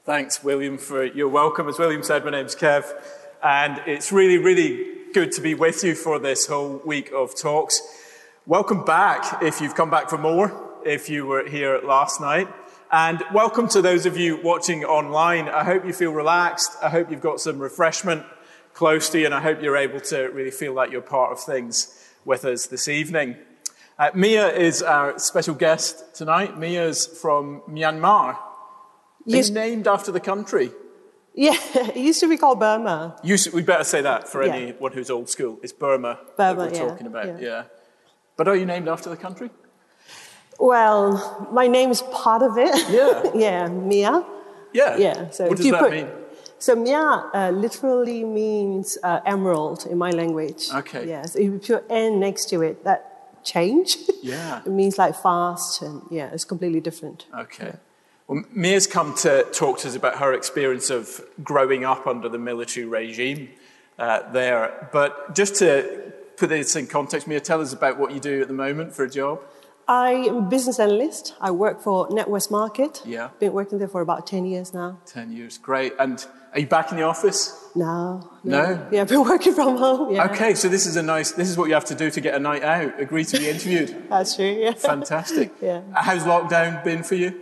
Thanks, William, for your welcome. As William said, my name's Kev, and it's really, really good to be with you for this whole week of talks. Welcome back if you've come back for more, if you were here last night. And welcome to those of you watching online. I hope you feel relaxed. I hope you've got some refreshment close to you, and I hope you're able to really feel like you're part of things with us this evening. Mia is our special guest tonight. Mia's from Myanmar. Yes. Named after the country. Yeah, it used to be called Burma. We better say that for anyone who's old school. It's Burma that we're talking about. Yeah. But are you named after the country? Well, my name is part of it. Yeah. Yeah, Mia. Yeah. So what does that mean? So Mia literally means emerald in my language. Okay. Yeah. So if you put N next to it, that change. Yeah. It means like fast, and it's completely different. Okay. Well, Mia's come to talk to us about her experience of growing up under the military regime there. But just to put this in context, Mia, tell us about what you do at the moment for a job. I am a business analyst. I work for NatWest Market. Yeah. Been working there for about 10 years now. 10 years, great. And are you back in the office? No. No? Yeah, I've been working from home. Yeah. Okay, so this is what you have to do to get a night out. Agree to be interviewed. That's true, yeah. Fantastic. Yeah. How's lockdown been for you?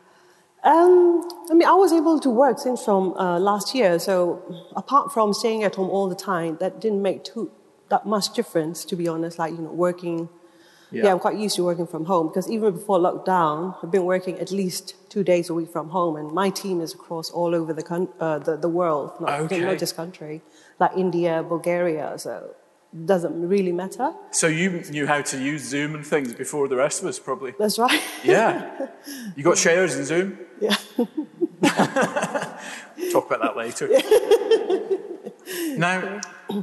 I was able to work since from last year. So apart from staying at home all the time, that didn't make that much difference, to be honest, working. Yeah, I'm quite used to working from home because even before lockdown, I've been working at least 2 days a week from home, and my team is across all over the world, not just country, like India, Bulgaria. So it doesn't really matter. So you knew how to use Zoom and things before the rest of us, probably. That's right. Yeah. You got shares in Zoom? Yeah. Talk about that later. Now,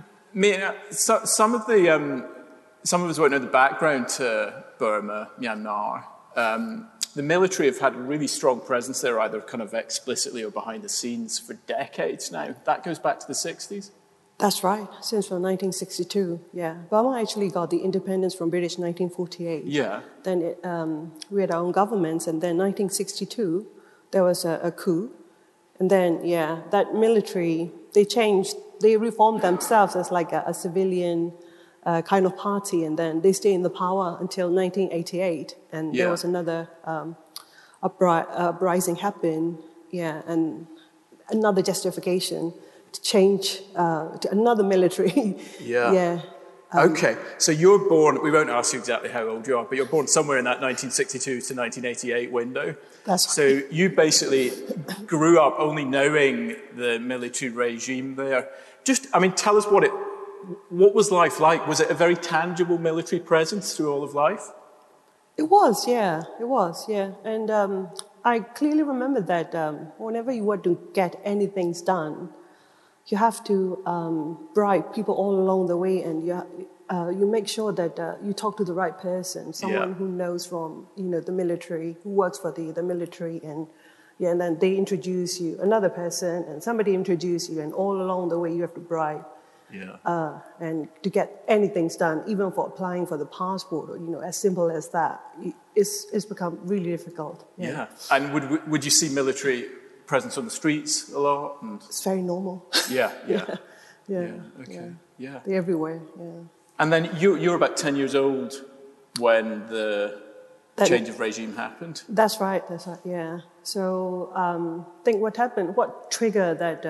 some of us won't know the background to Burma, Myanmar. The military have had a really strong presence there, either kind of explicitly or behind the scenes for decades now. That goes back to the 60s? That's right, since from 1962, yeah. Burma actually got the independence from British in 1948. Yeah. Then we had our own governments, and then 1962, there was a coup. And then, that military, they reformed themselves as like a civilian kind of party, and then they stayed in the power until 1988, and there was another uprising happened, and another justification to change to another military. Okay, so you're born, we won't ask you exactly how old you are, but you're born somewhere in that 1962 to 1988 window. That's right. So you basically grew up only knowing the military regime there. Tell us what was life like? Was it a very tangible military presence through all of life? It was, yeah. And I clearly remember that whenever you want to get anything done, you have to bribe people all along the way, and you make sure that you talk to the right person, someone who knows from the military, who works for the military, and then they introduce you, another person, and somebody introduce you, and all along the way you have to bribe. Yeah. And to get anything done, even for applying for the passport, or as simple as that, it's become really difficult. Yeah. And would you see military presence on the streets a lot? It's very normal. Yeah. Okay. Yeah. They're everywhere. Yeah. And then you're about 10 years old when the change of regime happened. That's right. Yeah. So I think what triggered that.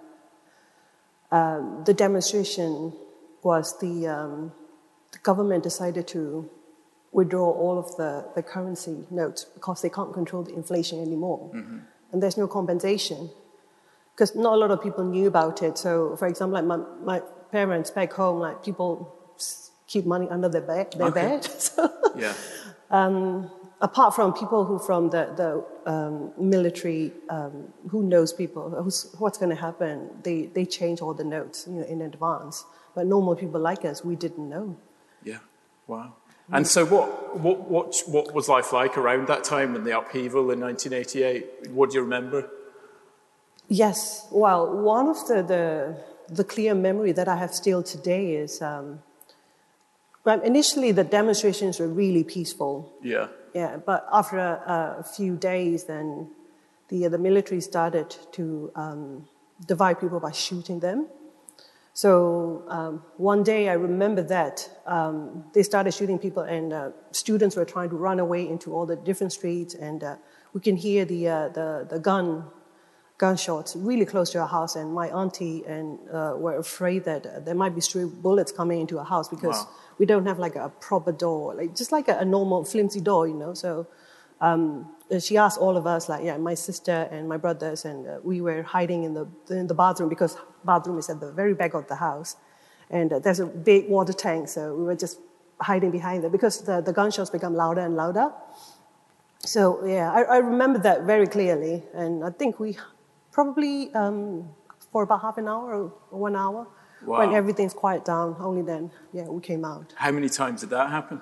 The demonstration was the government decided to withdraw all of the currency notes because they can't control the inflation anymore. Mm-hmm. And there's no compensation because not a lot of people knew about it. So, for example, like my parents back home, people keep money under their bed. So, apart from people who from the military, who knows people, what's going to happen, they change all the notes in advance. But normal people like us, we didn't know. Yeah, wow. And so what was life like around that time in the upheaval in 1988? What do you remember? Yes, well, one of the clear memory that I have still today is, initially the demonstrations were really peaceful. Yeah. Yeah, but after a few days, then the military started to divide people by shooting them. So one day I remember that they started shooting people, and students were trying to run away into all the different streets, and we can hear the gunshots really close to our house. And my auntie and were afraid that there might be stray bullets coming into our house because we don't have like a proper door, like just like a normal flimsy door, you know. So she asked all of us, like, my sister and my brothers, and we were hiding in the bathroom, because bathroom is at the very back of the house, and there's a big water tank, so we were just hiding behind there because the gunshots become louder and louder. So I remember that very clearly, and I think we probably for about half an hour or 1 hour, when everything's quiet down, only then we came out. How many times did that happen?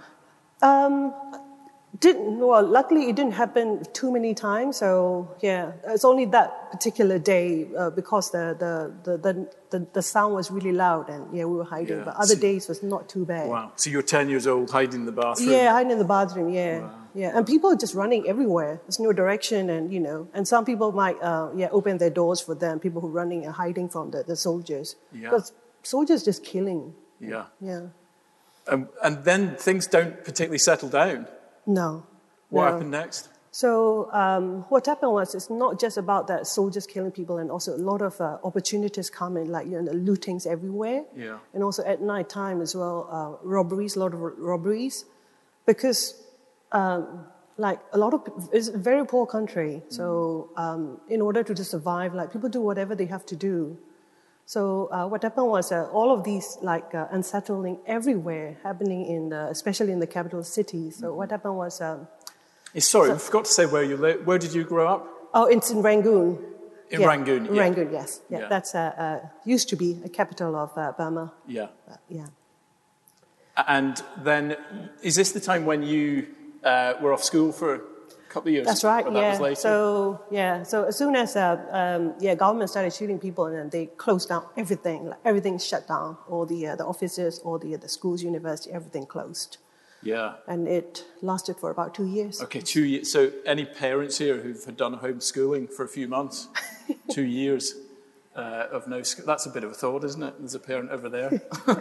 Luckily it didn't happen too many times. So it's only that particular day because the sound was really loud, and we were hiding. Yeah. But other days was not too bad. Wow! So you're 10 years old, hiding in the bathroom. Yeah, hiding in the bathroom. Yeah, Wow. yeah, and people are just running everywhere. There's no direction, and and some people might open their doors for them. People who are running and hiding from the soldiers. Yeah. Because soldiers just killing. Yeah. Yeah. And then things don't particularly settle down. No. What happened next? So what happened was, it's not just about that soldiers killing people, and also a lot of opportunities come in, like lootings everywhere. Yeah. And also at night time as well, robberies, a lot of robberies, because like a lot of it's a very poor country. So in order to just survive, like people do whatever they have to do. So what happened was all of these unsettling everywhere happening especially in the capital cities. So what happened was. Sorry, I forgot to say where you live. Where did you grow up? Oh, it's in Rangoon. In Rangoon, yeah. Rangoon, yes. Yeah. That's used to be a capital of Burma. Yeah. Yeah. And then, is this the time when you were off school for a couple of years? That's right, or that was later? So as soon as government started shooting people, and then they closed down everything. Like everything shut down. All the offices, all the schools, university, everything closed. Yeah. And it lasted for about 2 years. Okay, 2 years. So any parents here who've done homeschooling for a few months, 2 years of no school, that's a bit of a thought, isn't it? There's a parent over there.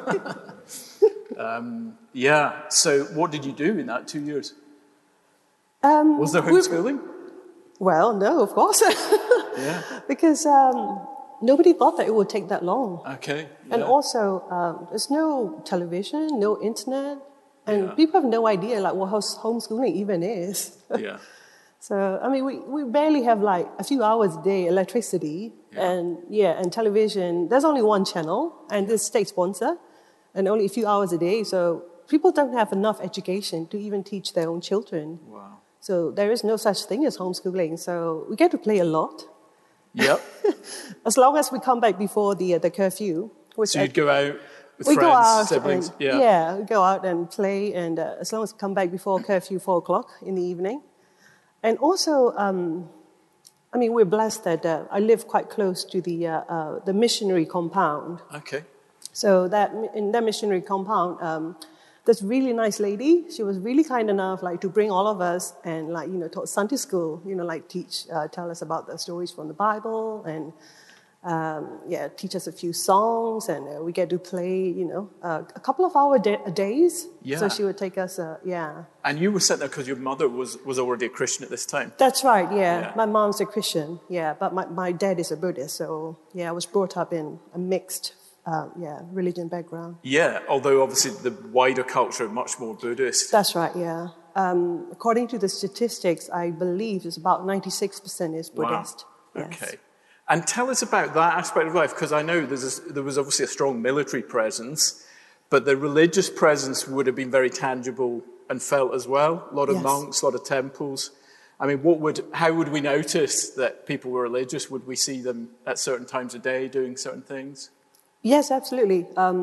So what did you do in that 2 years? Was there homeschooling? Well, no, of course. Yeah. Because nobody thought that it would take that long. Okay. Yeah. And also, there's no television, no internet. And people have no idea what homeschooling even is. Yeah. So, I mean, we barely have like a few hours a day electricity and television. There's only one channel, and this state sponsor, and only a few hours a day. So people don't have enough education to even teach their own children. Wow. So there is no such thing as homeschooling. So we get to play a lot. Yep. As long as we come back before the curfew. So you'd go out with we friends, go out siblings? And, we go out and play, and as long as we come back before curfew, 4 o'clock in the evening. And also, I mean, we're blessed that I live quite close to the missionary compound. Okay. So in that missionary compound, this really nice lady, she was really kind enough to bring all of us and taught Sunday school, tell us about the stories from the Bible, and teach us a few songs, and we get to play, a couple of hours a days. Yeah. So she would take us, And you were sent there because your mother was already a Christian at this time? That's right, yeah. My mom's a Christian, but my dad is a Buddhist, so I was brought up in a mixed, religion background. Yeah, although obviously the wider culture much more Buddhist. That's right, yeah. According to the statistics, I believe it's about 96% is Buddhist. Wow. Yes. Okay. And tell us about that aspect of life, because I know there was obviously a strong military presence, but the religious presence would have been very tangible and felt as well. A lot of monks, a lot of temples. I mean, how would we notice that people were religious? Would we see them at certain times of day doing certain things? Yes, absolutely.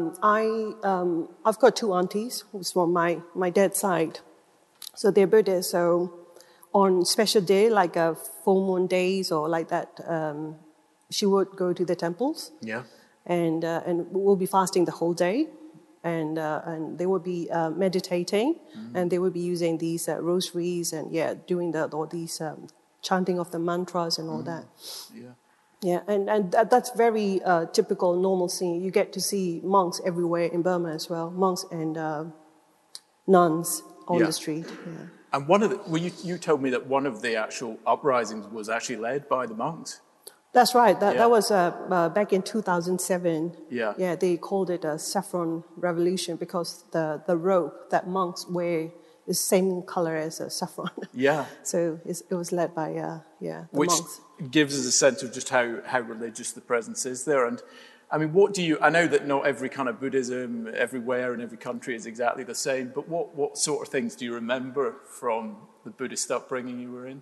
I've got 2 aunties who's from my dad's side. So they're Buddhist. So on special day, like full moon days or like that, she would go to the temples. Yeah. And we'll be fasting the whole day. And they would be meditating. Mm-hmm. And they would be using these rosaries and doing all these chanting of the mantras and all that. Yeah. Yeah, and that's very typical, normal scene. You get to see monks everywhere in Burma as well, monks and nuns on the street. Yeah. And one of the, well, you told me that one of the actual uprisings was actually led by the monks. That's right. That was back in 2007. Yeah. Yeah, they called it a saffron revolution because the robe that monks wear is same color as a saffron. Yeah. So it was led by the Which monks. gives us a sense of just how religious the presence is there. And I mean, I know that not every kind of Buddhism everywhere in every country is exactly the same, but what sort of things do you remember from the Buddhist upbringing you were in?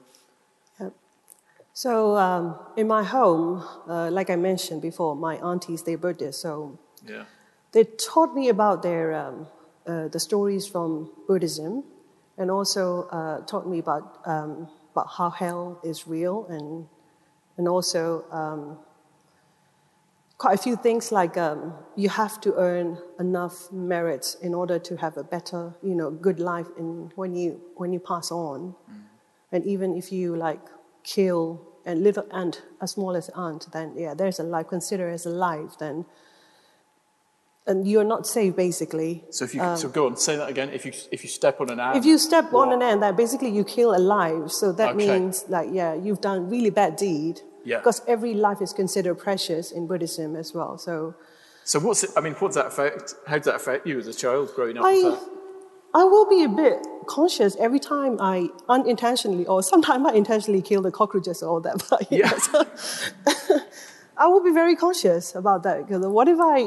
So in my home, like I mentioned before, my aunties, they're Buddhist. So they taught me about the stories from Buddhism, and also taught me about how hell is real, and also quite a few things like you have to earn enough merits in order to have a better, good life when you pass on, and even if you kill a little ant as small as ant, then there's a life considered as a life, then and you're not safe basically. So if you so go on, say that again. If you step on an ant, if you step on an ant, then basically you kill a life. So that means you've done really bad deed. Yeah. Because every life is considered precious in Buddhism as well. So what's it? I mean, how does that affect you as a child growing up with that? I will be a bit conscious every time I unintentionally, or sometimes I intentionally kill the cockroaches or all that. But, so I will be very conscious about that. Because what if I,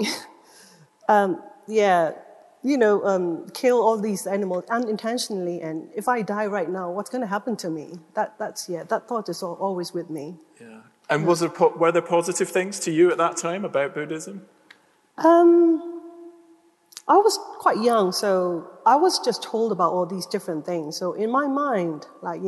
kill all these animals unintentionally, and if I die right now, what's going to happen to me? That thought is always with me. Yeah. And were there positive things to you at that time about Buddhism? I was quite young, so I was just told about all these different things. So in my mind,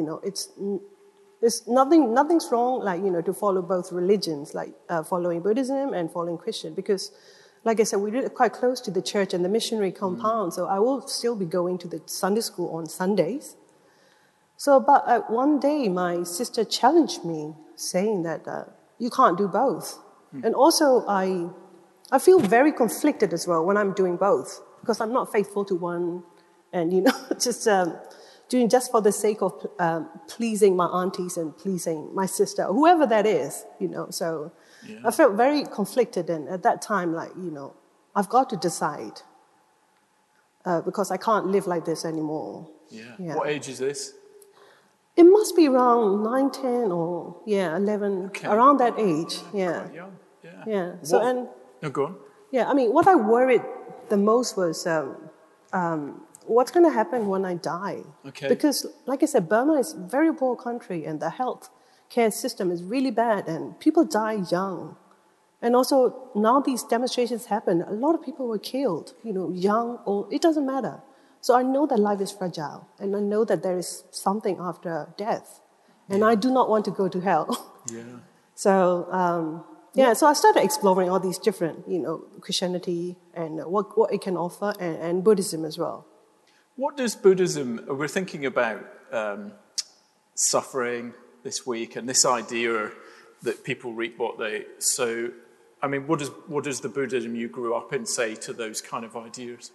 it's nothing's wrong, to follow both religions, following Buddhism and following Christian, because, like I said, we live quite close to the church and the missionary compound, so I will still be going to the Sunday school on Sundays. So, but one day, my sister challenged me, saying that you can't do both. And also, I feel very conflicted as well when I'm doing both, because I'm not faithful to one, and just doing just for the sake of pleasing my aunties and pleasing my sister, whoever that is, So I felt very conflicted, and at that time, I've got to decide because I can't live like this anymore. Yeah. What age is this? It must be around 9, 10, or 11, around that age. Yeah. Quite young. Yeah. Yeah. So No, go on. Yeah, I mean, what I worried the most was what's going to happen when I die. Okay. Because, like I said, Burma is a very poor country, and the health care system is really bad, and people die young. And also, now these demonstrations happen. A lot of people were killed, young, old, it doesn't matter. So I know that life is fragile, and I know that there is something after death. And I do not want to go to hell. Yeah. So, so I started exploring all these different, Christianity and what it can offer, and Buddhism as well. What does Buddhism, we're thinking about suffering this week and this idea that people reap what they sow. I mean, what does the Buddhism you grew up in say to those kind of ideas?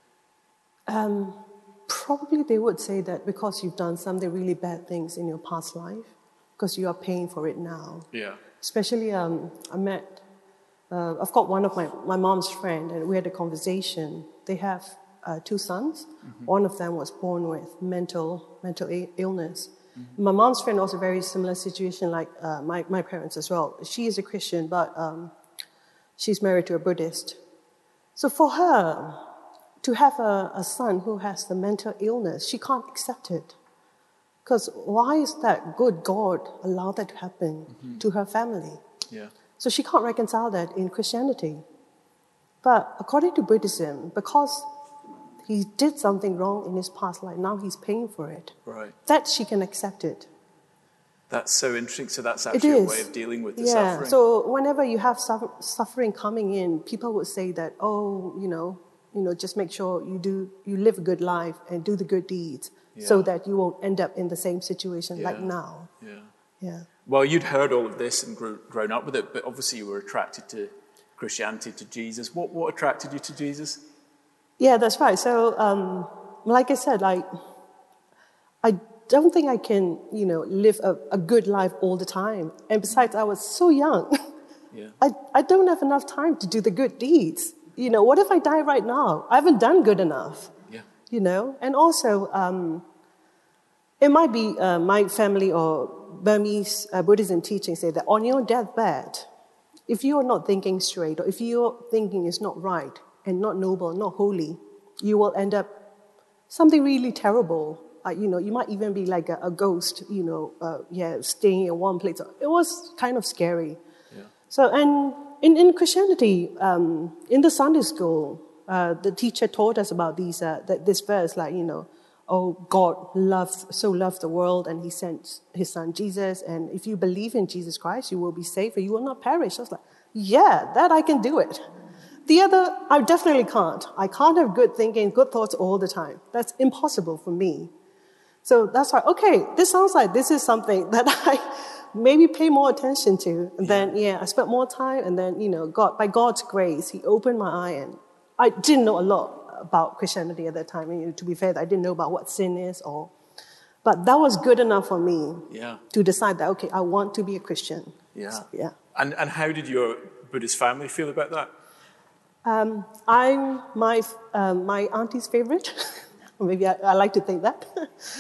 Probably they would say that because you've done some really bad things in your past life, because you are paying for it now. Yeah. Especially, I've got one of my mom's friend, and we had a conversation. They have 2 sons. Mm-hmm. One of them was born with mental illness. Mm-hmm. My mom's friend also very similar situation like my parents as well. She is a Christian, but she's married to a Buddhist. So for her, to have a son who has the mental illness, she can't accept it. Because why is that good God allowed that to happen to her family? Yeah. So she can't reconcile that in Christianity. But according to Buddhism, because he did something wrong in his past life, now he's paying for it. Right. That she can accept it. That's so interesting. So that's actually a way of dealing with the suffering. So whenever you have suffering coming in, people would say that, just make sure you live a good life and do the good deeds so that you won't end up in the same situation like now. Yeah. Yeah. Well, you'd heard all of this and grown up with it, but obviously you were attracted to Christianity, to Jesus. What attracted you to Jesus? Yeah, that's right. So, like I said, I don't think I can, live a good life all the time. And besides, I was so young. Yeah. I don't have enough time to do the good deeds. What if I die right now? I haven't done good enough. Yeah. And also, it might be my family or Burmese Buddhism teaching say that on your deathbed, if you are not thinking straight, or if your thinking is not right and not noble, not holy, you will end up something really terrible. You might even be like a ghost, staying in one place. It was kind of scary. Yeah. So, and in Christianity, in the Sunday school, the teacher taught us about this verse, oh, God so loved the world, and He sent His Son Jesus, and if you believe in Jesus Christ, you will be saved, or you will not perish. I was like, yeah, that I can do it. The other, I definitely can't. I can't have good thinking, good thoughts all the time. That's impossible for me. So that's why, okay, this sounds like this is something that I maybe pay more attention to. And then, I spent more time, and then, by God's grace, He opened my eye, and I didn't know a lot about Christianity at that time. To be fair, I didn't know about what sin is, but that was good enough for me to decide that, okay, I want to be a Christian. Yeah. So, yeah. And how did your Buddhist family feel about that? I'm my auntie's favorite. Maybe I like to think that.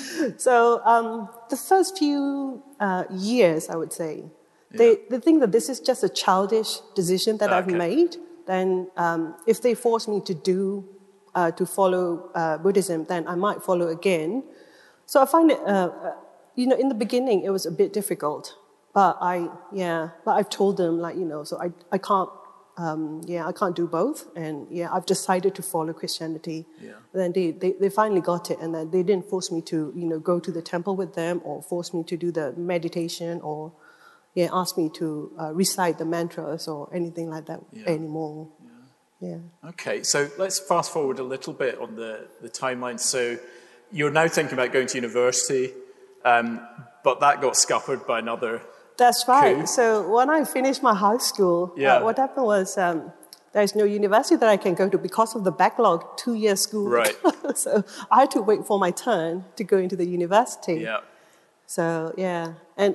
So the first few years, I would say, they think that this is just a childish decision that I've made. Then if they force me to follow Buddhism, then I might follow again. So I find it, in the beginning, it was a bit difficult. But I've told them, so I can't, I can't do both. And I've decided to follow Christianity. Yeah. Then they finally got it, and then they didn't force me to, go to the temple with them, or force me to do the meditation, or ask me to recite the mantras or anything like that anymore. Yeah. Okay, so let's fast forward a little bit on the timeline. So you're now thinking about going to university, but that got scuppered by another. That's right. coup. So when I finished my high school, what happened was there's no university that I can go to because of the backlog 2-year school. Right. So I had to wait for my turn to go into the university. Yeah. So and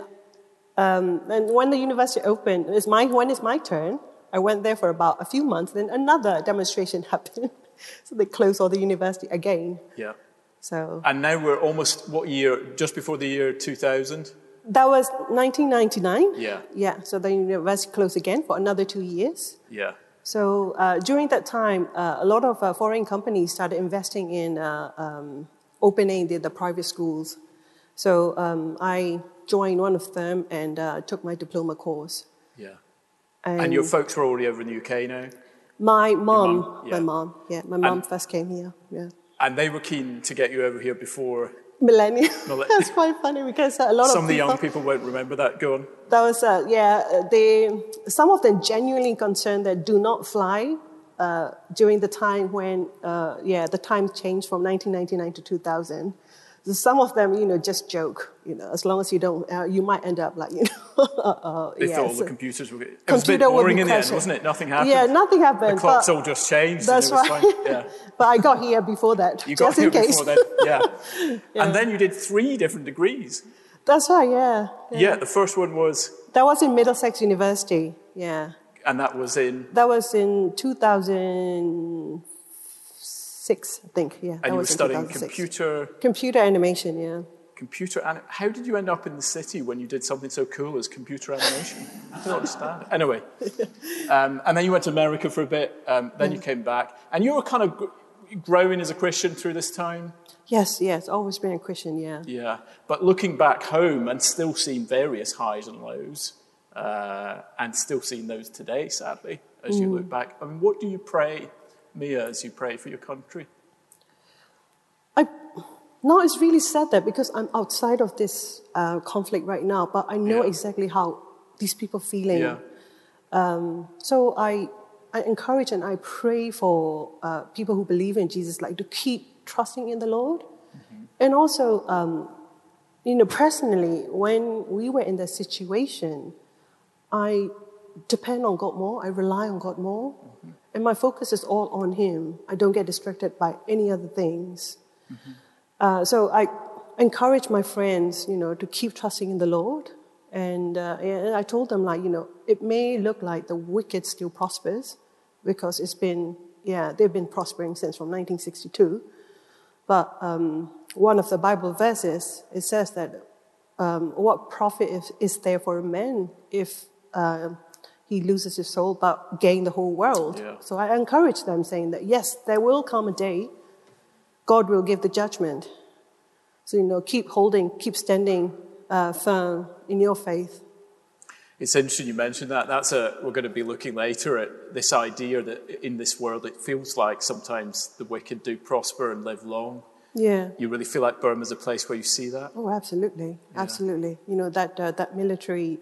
when the university opened, when it's my turn. I went there for about a few months, then another demonstration happened. So they closed all the university again. Yeah. So. And now we're almost, what year? Just before the year 2000? That was 1999. Yeah. Yeah, so the university closed again for another 2 years. Yeah. So during that time, a lot of foreign companies started investing in opening the private schools. So I joined one of them and took my diploma course. Yeah. And your folks were already over in the UK now? My mom, my mom first came here, And they were keen to get you over here before? Millennium. That's quite funny because a lot some of the young people won't remember that. Go on. That was, some of them genuinely concerned that do not fly during the time when, the time changed from 1999 to 2000. So some of them, just joke, as long as you don't, you might end up like, They thought all the computers were... It was a bit boring in the end, wasn't it? Nothing happened. Yeah, nothing happened. The clocks all just changed. That's and it was right. fine. Yeah. But I got here before that, you just got in here case. Before then, yeah. And then you did 3 different degrees. That's right, yeah. Yeah, the first one was... That was in Middlesex University, yeah. And that was in... That was in 2006, I think, yeah. And you were studying computer... Computer animation, yeah. How did you end up in the city when you did something so cool as computer animation? I don't understand. Anyway. And then you went to America for a bit, then you came back. And you were kind of growing as a Christian through this time? Yes, always been a Christian, yeah. Yeah, but looking back home and still seeing various highs and lows, and still seeing those today, sadly, as you look back. I mean, what do you pray, Mia, as you pray for your country? No, it's really sad that because I'm outside of this conflict right now, but I know exactly how these people are feeling. Yeah. So I encourage and I pray for people who believe in Jesus, to keep trusting in the Lord. Mm-hmm. And also, Personally, when we were in that situation, I depend on God more, I rely on God more, and my focus is all on Him. I don't get distracted by any other things. So I encourage my friends, to keep trusting in the Lord. And I told them, it may look like the wicked still prospers because they've been prospering since from 1962. But one of the Bible verses, it says that what profit is there for a man if he loses his soul but gain the whole world? Yeah. So I encourage them saying that, yes, there will come a day God will give the judgment. So, keep standing firm in your faith. It's interesting you mentioned that. We're going to be looking later at this idea that in this world it feels like sometimes the wicked do prosper and live long. Yeah. You really feel like Burma's a place where you see that? Oh, absolutely. Yeah. Absolutely. That military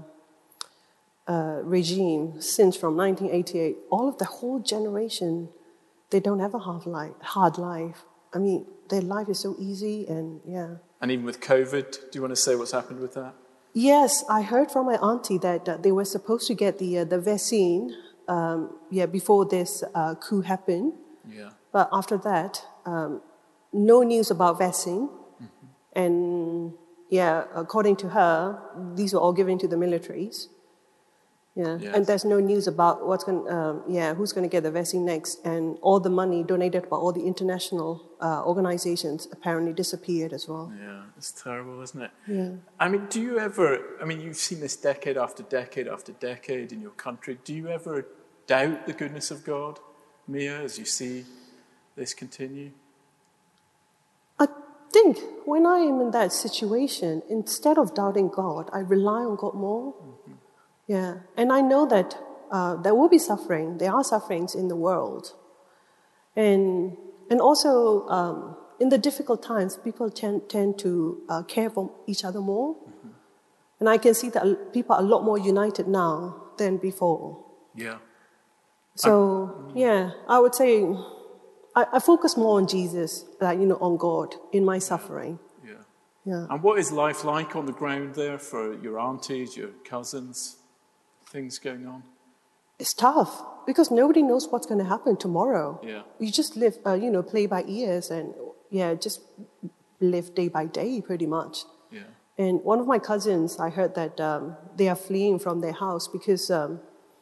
regime, since from 1988, all of the whole generation, they don't have a hard life. I mean, their life is so easy and, yeah. And even with COVID, do you want to say what's happened with that? Yes, I heard from my auntie that they were supposed to get the vaccine before this coup happened. Yeah. But after that, no news about vaccine. And, according to her, these were all given to the militaries. Yeah, yes. And there's no news about who's going to get the vaccine next. And all the money donated by all the international organizations apparently disappeared as well. Yeah, it's terrible, isn't it? Yeah. I mean, you've seen this decade after decade after decade in your country. Do you ever doubt the goodness of God, Mia, as you see this continue? I think when I am in that situation, instead of doubting God, I rely on God more. Yeah, and I know that there will be suffering. There are sufferings in the world. And also, in the difficult times, people tend to care for each other more. And I can see that people are a lot more united now than before. Yeah. So, I would say I focus more on Jesus, on God in my suffering. Yeah. Yeah. And what is life like on the ground there for your aunties, your cousins? Things going on? It's tough because nobody knows what's going to happen tomorrow. Yeah. You just live, play by ears and just live day by day pretty much. Yeah. And one of my cousins, I heard that they are fleeing from their house because of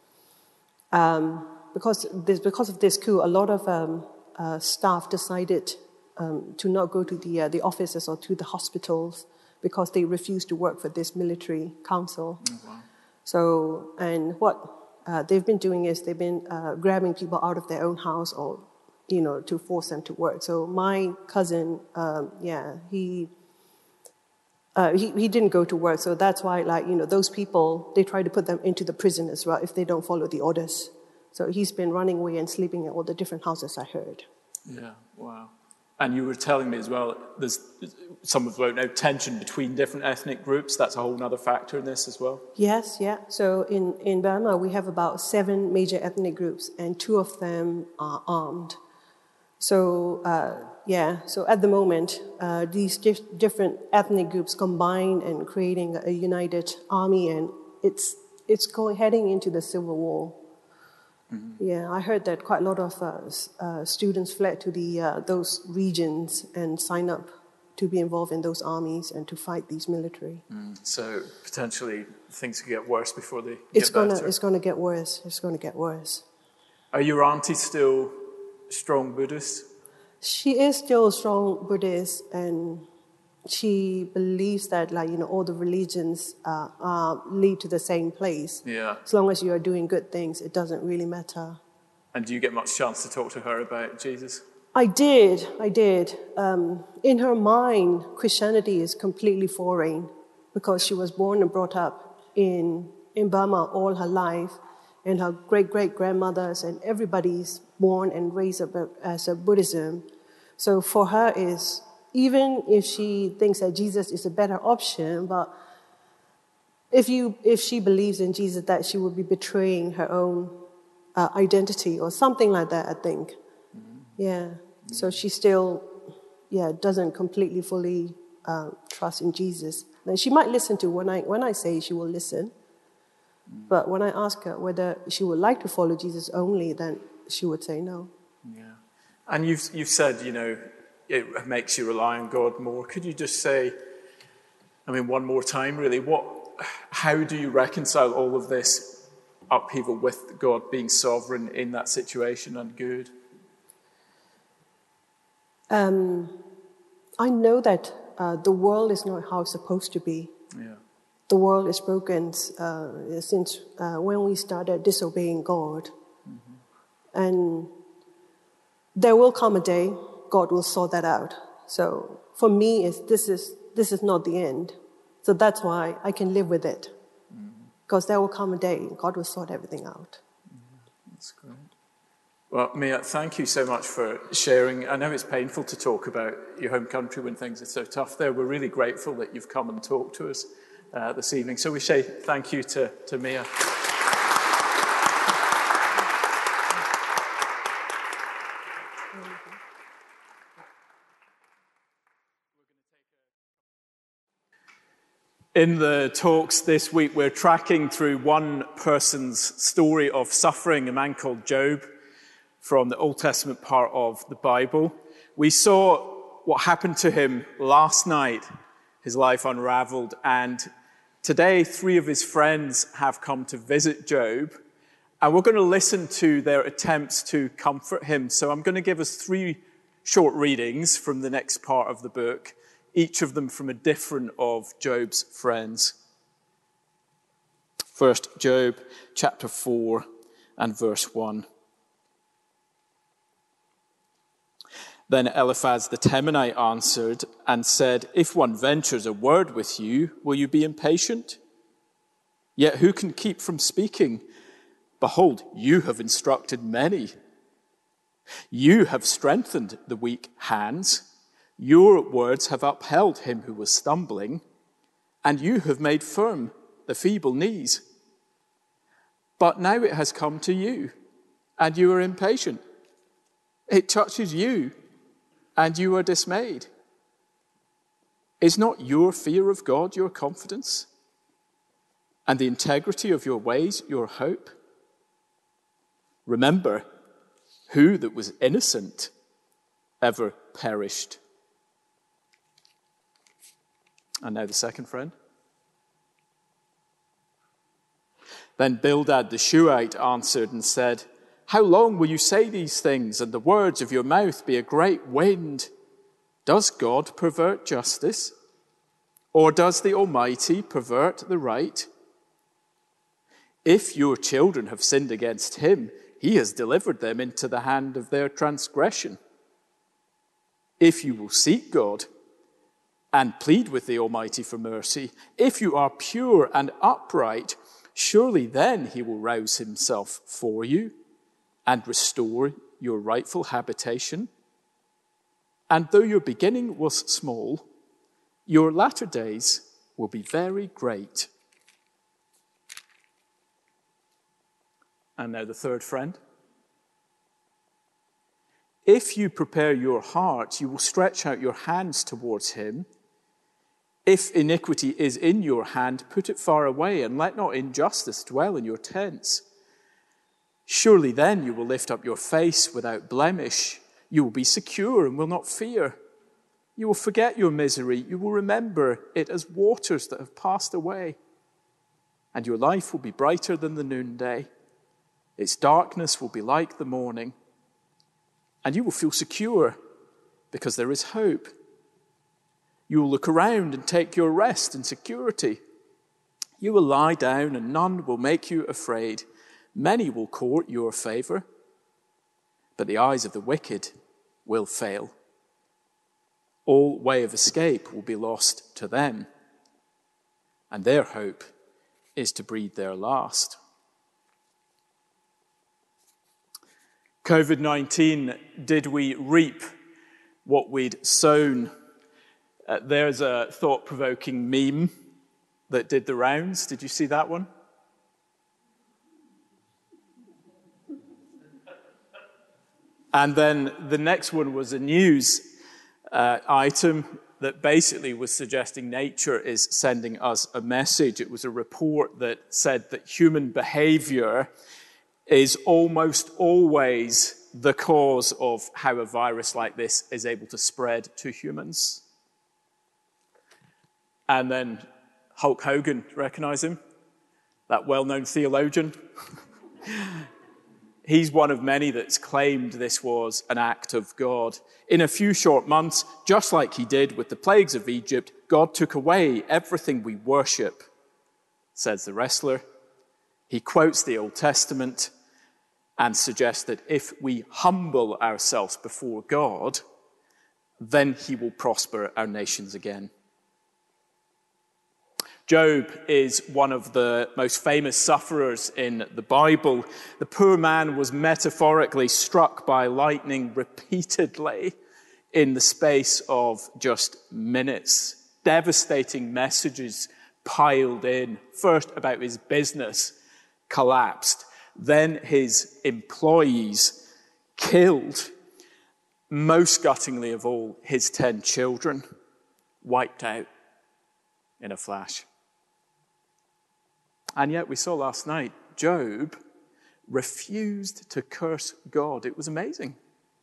this coup, a lot of staff decided to not go to the offices or to the hospitals because they refused to work for this military council. Oh, wow. So, and what they've been doing is they've been grabbing people out of their own house or, to force them to work. So my cousin, he didn't go to work. So that's why, those people, they try to put them into the prison as well if they don't follow the orders. So he's been running away and sleeping in all the different houses, I heard. Yeah, wow. And you were telling me as well, there's some of the tension between different ethnic groups. That's a whole other factor in this as well. Yes, yeah. So in Burma, we have about 7 major ethnic groups, and 2 of them are armed. So, so at the moment, these different ethnic groups combine and creating a united army, and it's heading into the civil war. Mm-hmm. Yeah, I heard that quite a lot of students fled to those regions and signed up to be involved in those armies and to fight these military. So potentially things could get worse before they get better. It's going to get worse. It's going to get worse. Are your aunties still strong Buddhist? She is still a strong Buddhist, and she believes that, all the religions lead to the same place. Yeah. As long as you are doing good things, it doesn't really matter. And do you get much chance to talk to her about Jesus? I did. In her mind, Christianity is completely foreign because she was born and brought up in Burma all her life, and her great-great-grandmothers and everybody's born and raised up as a Buddhism. So for her is, even if she thinks that Jesus is a better option, but if she believes in Jesus, that she would be betraying her own identity or something like that, I think. Mm-hmm. Yeah. So she still, doesn't completely fully trust in Jesus. Then she might listen to when I say she will listen. But when I ask her whether she would like to follow Jesus only, then she would say no. Yeah. And you've said, it makes you rely on God more. Could you just say, one more time, really, how do you reconcile all of this upheaval with God being sovereign in that situation and good? I know that the world is not how it's supposed to be. Yeah. The world is broken since when we started disobeying God. Mm-hmm. And there will come a day God will sort that out. So for me, this is not the end. So that's why I can live with it. Because there will come a day God will sort everything out. That's great. Well, Mia, thank you so much for sharing. I know it's painful to talk about your home country when things are so tough there. We're really grateful that you've come and talked to us this evening. So we say thank you to Mia. In the talks this week, we're tracking through one person's story of suffering, a man called Job, from the Old Testament part of the Bible. We saw what happened to him last night. His life unraveled, and today 3 of his friends have come to visit Job, and we're going to listen to their attempts to comfort him. So I'm going to give us 3 short readings from the next part of the book, each of them from a different of Job's friends. First, Job chapter 4 and verse 1. Then Eliphaz the Temanite answered and said, "If one ventures a word with you, will you be impatient? Yet who can keep from speaking? Behold, you have instructed many. You have strengthened the weak hands. Your words have upheld him who was stumbling, and you have made firm the feeble knees. But now it has come to you, and you are impatient. It touches you, and you are dismayed. Is not your fear of God your confidence, and the integrity of your ways your hope? Remember, who that was innocent ever perished?" And now the second friend. Then Bildad the Shuhite answered and said, "How long will you say these things, and the words of your mouth be a great wind? Does God pervert justice? Or does the Almighty pervert the right? If your children have sinned against him, he has delivered them into the hand of their transgression. If you will seek God and plead with the Almighty for mercy, if you are pure and upright, surely then he will rouse himself for you and restore your rightful habitation. And though your beginning was small, your latter days will be very great." And now the third friend. "If you prepare your heart, you will stretch out your hands towards him. If iniquity is in your hand, put it far away, and let not injustice dwell in your tents. Surely then you will lift up your face without blemish. You will be secure and will not fear. You will forget your misery. You will remember it as waters that have passed away. And your life will be brighter than the noonday. Its darkness will be like the morning. And you will feel secure because there is hope. You will look around and take your rest in security. You will lie down and none will make you afraid. Many will court your favor, but the eyes of the wicked will fail. All way of escape will be lost to them, and their hope is to breathe their last." COVID-19, did we reap what we'd sown? There's a thought-provoking meme that did the rounds. Did you see that one? And then the next one was a news item. that basically was suggesting nature is sending us a message. It was a report that said that human behavior is almost always the cause of how a virus like this is able to spread to humans. And then Hulk Hogan, recognize him? That well-known theologian? He's one of many that's claimed this was an act of God. In a few short months, just like he did with the plagues of Egypt, God took away everything we worship, says the wrestler. He quotes the Old Testament and suggests that if we humble ourselves before God, then he will prosper our nations again. Job is one of the most famous sufferers in the Bible. The poor man was metaphorically struck by lightning repeatedly in the space of just minutes. Devastating messages piled in, first about his business collapsed, then his employees killed, most guttingly of all, his 10 children wiped out in a flash. And yet we saw last night, Job refused to curse God. It was amazing.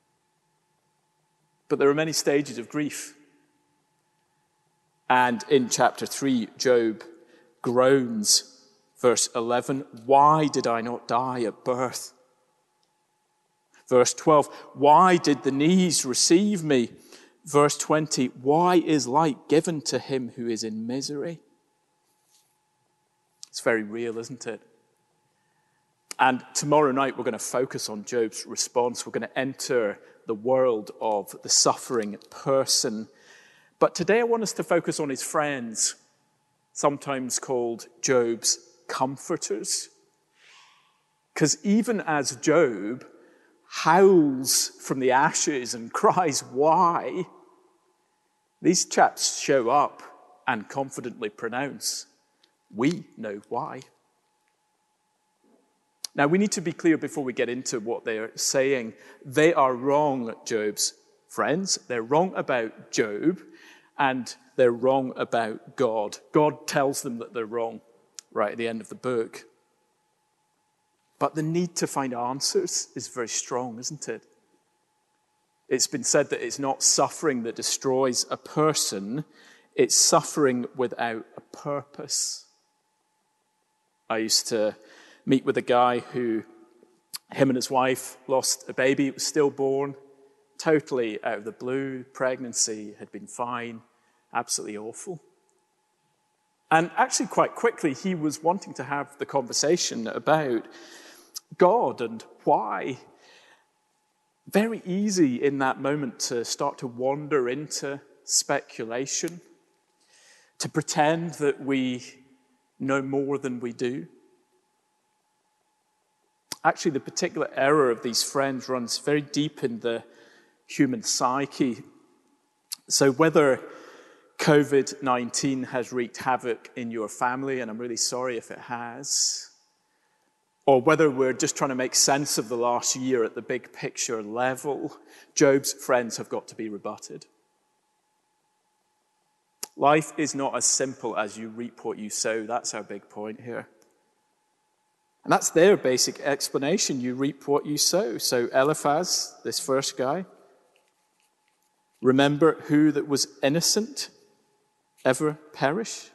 But there are many stages of grief. And in chapter 3, Job groans, verse 11, "Why did I not die at birth?" Verse 12, "Why did the knees receive me?" Verse 20, "Why is light given to him who is in misery?" It's very real, isn't it? And tomorrow night, we're going to focus on Job's response. We're going to enter the world of the suffering person. But today, I want us to focus on his friends, sometimes called Job's comforters. Because even as Job howls from the ashes and cries, "Why?" these chaps show up and confidently pronounce, "We know why." Now, we need to be clear before we get into what they're saying. They are wrong, Job's friends. They're wrong about Job, and they're wrong about God. God tells them that they're wrong right at the end of the book. But the need to find answers is very strong, isn't it? It's been said that it's not suffering that destroys a person, it's suffering without a purpose. I used to meet with a guy who, him and his wife lost a baby. It was stillborn, totally out of the blue. Pregnancy had been fine, absolutely awful. And actually quite quickly, he was wanting to have the conversation about God and why. Very easy in that moment to start to wander into speculation, to pretend that we know more than we do. Actually, the particular error of these friends runs very deep in the human psyche. So whether COVID-19 has wreaked havoc in your family, and I'm really sorry if it has, or whether we're just trying to make sense of the last year at the big picture level, Job's friends have got to be rebutted. Life is not as simple as you reap what you sow. That's our big point here. And that's their basic explanation. You reap what you sow. So Eliphaz, this first guy, remember who that was innocent ever perish?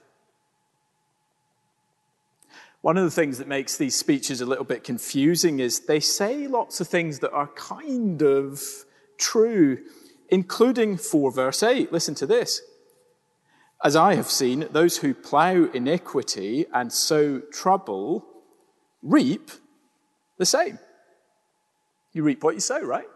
One of the things that makes these speeches a little bit confusing is they say lots of things that are kind of true, including 4 verse 8. Listen to this. "As I have seen, those who plow iniquity and sow trouble reap the same." You reap what you sow, right?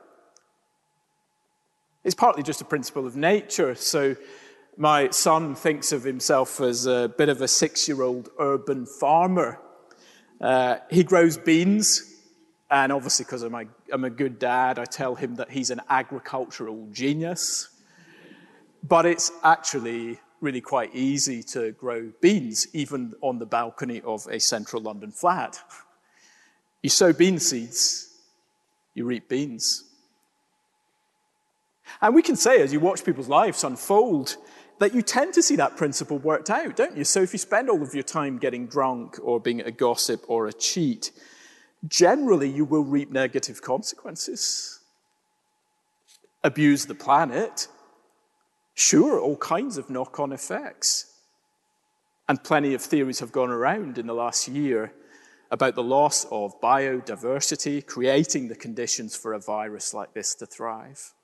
It's partly just a principle of nature. So my son thinks of himself as a bit of a 6-year-old urban farmer. He grows beans, and obviously because I'm a good dad, I tell him that he's an agricultural genius. But it's actually really quite easy to grow beans, even on the balcony of a central London flat. You sow bean seeds, you reap beans. And we can say, as you watch people's lives unfold, that you tend to see that principle worked out, don't you? So if you spend all of your time getting drunk or being a gossip or a cheat, generally you will reap negative consequences. Abuse the planet, sure, all kinds of knock-on effects. And plenty of theories have gone around in the last year about the loss of biodiversity, creating the conditions for a virus like this to thrive.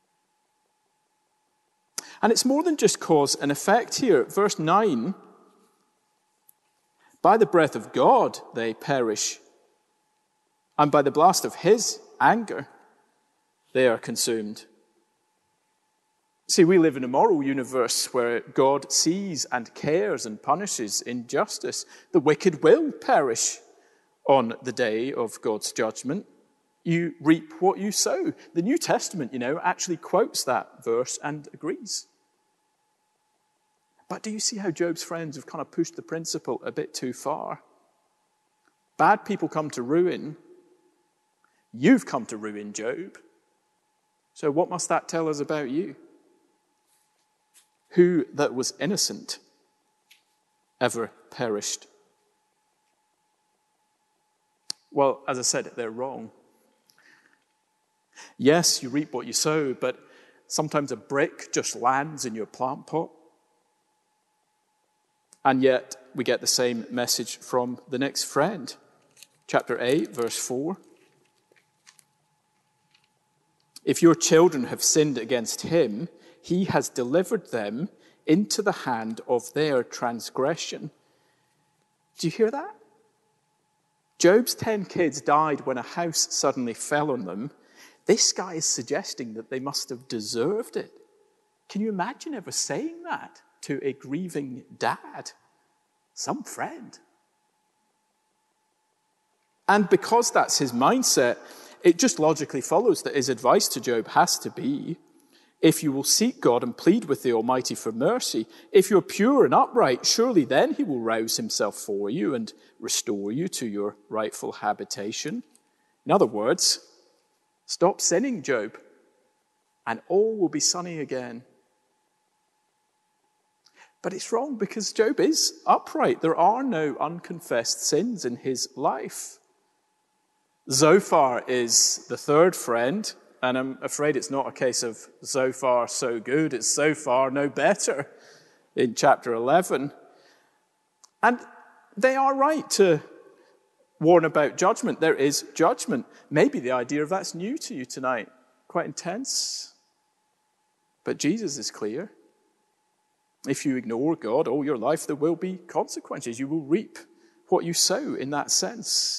And it's more than just cause and effect here. Verse 9, by the breath of God they perish, and by the blast of his anger they are consumed. See, we live in a moral universe where God sees and cares and punishes injustice. The wicked will perish on the day of God's judgment. You reap what you sow. The New Testament, actually quotes that verse and agrees. But do you see how Job's friends have kind of pushed the principle a bit too far? Bad people come to ruin. You've come to ruin, Job. So what must that tell us about you? Who that was innocent ever perished? Well, as I said, they're wrong. Yes, you reap what you sow, but sometimes a brick just lands in your plant pot. And yet we get the same message from the next friend. Chapter 8, verse 4. If your children have sinned against him, he has delivered them into the hand of their transgression. Do you hear that? Job's 10 kids died when a house suddenly fell on them. This guy is suggesting that they must have deserved it. Can you imagine ever saying that to a grieving dad? Some friend. And because that's his mindset, it just logically follows that his advice to Job has to be, if you will seek God and plead with the Almighty for mercy, if you're pure and upright, surely then he will rouse himself for you and restore you to your rightful habitation. In other words, stop sinning, Job, and all will be sunny again. But it's wrong because Job is upright. There are no unconfessed sins in his life. Zophar is the third friend, and I'm afraid it's not a case of so far so good, it's so far no better in chapter 11. And they are right to warn about judgment. There is judgment. Maybe the idea of that's new to you tonight. Quite intense. But Jesus is clear. If you ignore God all your life, there will be consequences. You will reap what you sow in that sense.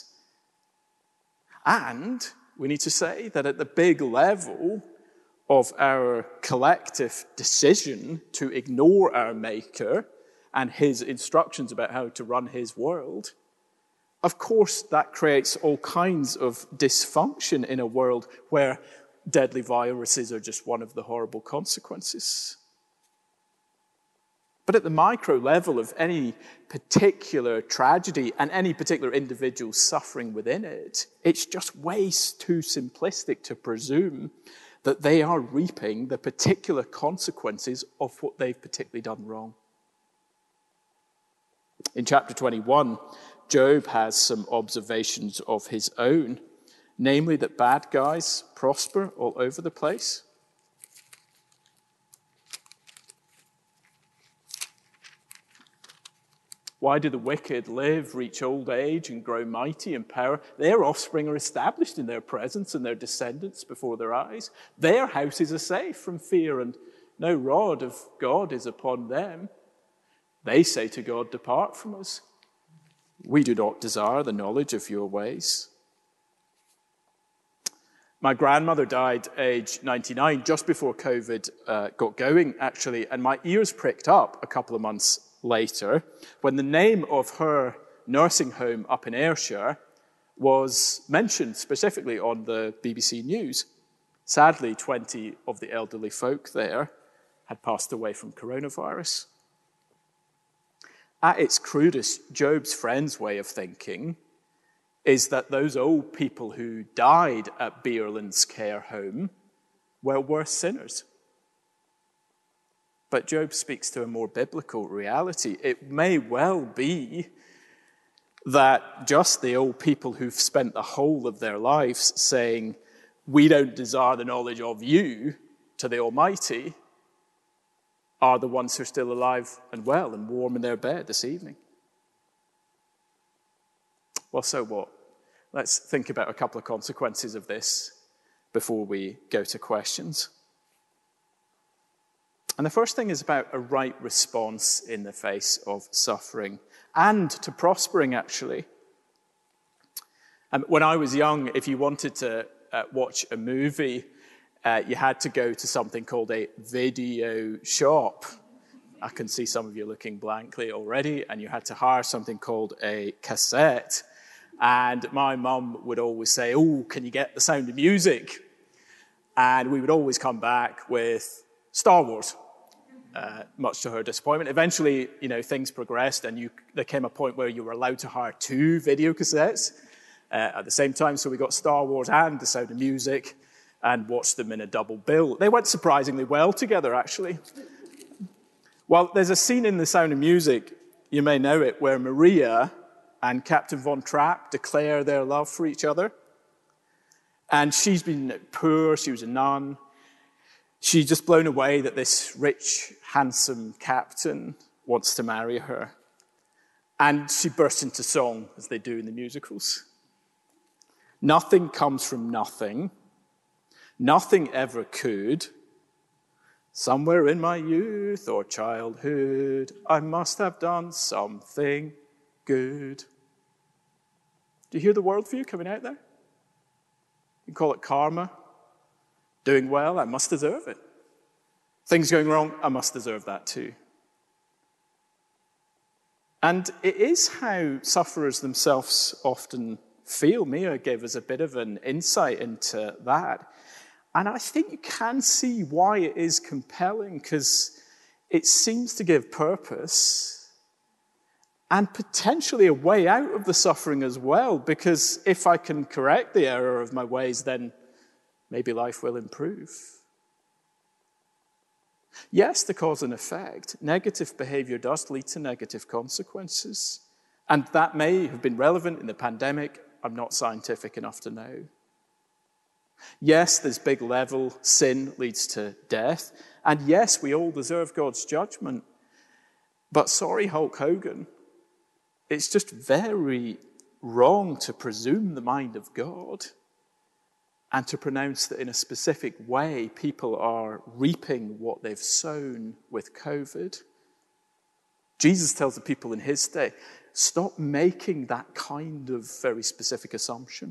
And we need to say that at the big level of our collective decision to ignore our Maker and his instructions about how to run his world, of course that creates all kinds of dysfunction in a world where deadly viruses are just one of the horrible consequences. But at the micro level of any particular tragedy and any particular individual suffering within it, it's just way too simplistic to presume that they are reaping the particular consequences of what they've particularly done wrong. In chapter 21, Job has some observations of his own, namely that bad guys prosper all over the place. Why do the wicked live, reach old age, and grow mighty in power? Their offspring are established in their presence and their descendants before their eyes. Their houses are safe from fear, and no rod of God is upon them. They say to God, depart from us. We do not desire the knowledge of your ways. My grandmother died age 99, just before COVID got going, actually, and my ears pricked up a couple of months later when the name of her nursing home up in Ayrshire was mentioned specifically on the BBC News. Sadly, 20 of the elderly folk there had passed away from coronavirus. At its crudest, Job's friend's way of thinking is that those old people who died at Beerland's care home well, we're sinners. But Job speaks to a more biblical reality. It may well be that just the old people who've spent the whole of their lives saying, we don't desire the knowledge of you to the Almighty, are the ones who are still alive and well and warm in their bed this evening. Well, so what? Let's think about a couple of consequences of this before we go to questions. And the first thing is about a right response in the face of suffering and to prospering, actually. When I was young, if you wanted to watch a movie, you had to go to something called a video shop. I can see some of you looking blankly already. And you had to hire something called a cassette. And my mum would always say, oh, can you get The Sound of Music? And we would always come back with Star Wars, much to her disappointment. Eventually, things progressed, and there came a point where you were allowed to hire 2 video cassettes at the same time. So we got Star Wars and The Sound of Music and watched them in a double bill. They went surprisingly well together, actually. Well, there's a scene in The Sound of Music, you may know it, where Maria and Captain Von Trapp declare their love for each other. And she's been poor, she was a nun. She's just blown away that this rich, handsome captain wants to marry her. And she bursts into song, as they do in the musicals. Nothing comes from nothing. Nothing ever could. Somewhere in my youth or childhood, I must have done something good. Do you hear the worldview coming out there? You can call it karma. Doing well, I must deserve it. Things going wrong, I must deserve that too. And it is how sufferers themselves often feel. Mia gave us a bit of an insight into that. And I think you can see why it is compelling, because it seems to give purpose and potentially a way out of the suffering as well, because if I can correct the error of my ways, then maybe life will improve. Yes, the cause and effect. Negative behavior does lead to negative consequences. And that may have been relevant in the pandemic. I'm not scientific enough to know. Yes, there's big level sin leads to death. And yes, we all deserve God's judgment. But sorry, Hulk Hogan, it's just very wrong to presume the mind of God and to pronounce that in a specific way people are reaping what they've sown with COVID. Jesus tells the people in his day, stop making that kind of very specific assumption.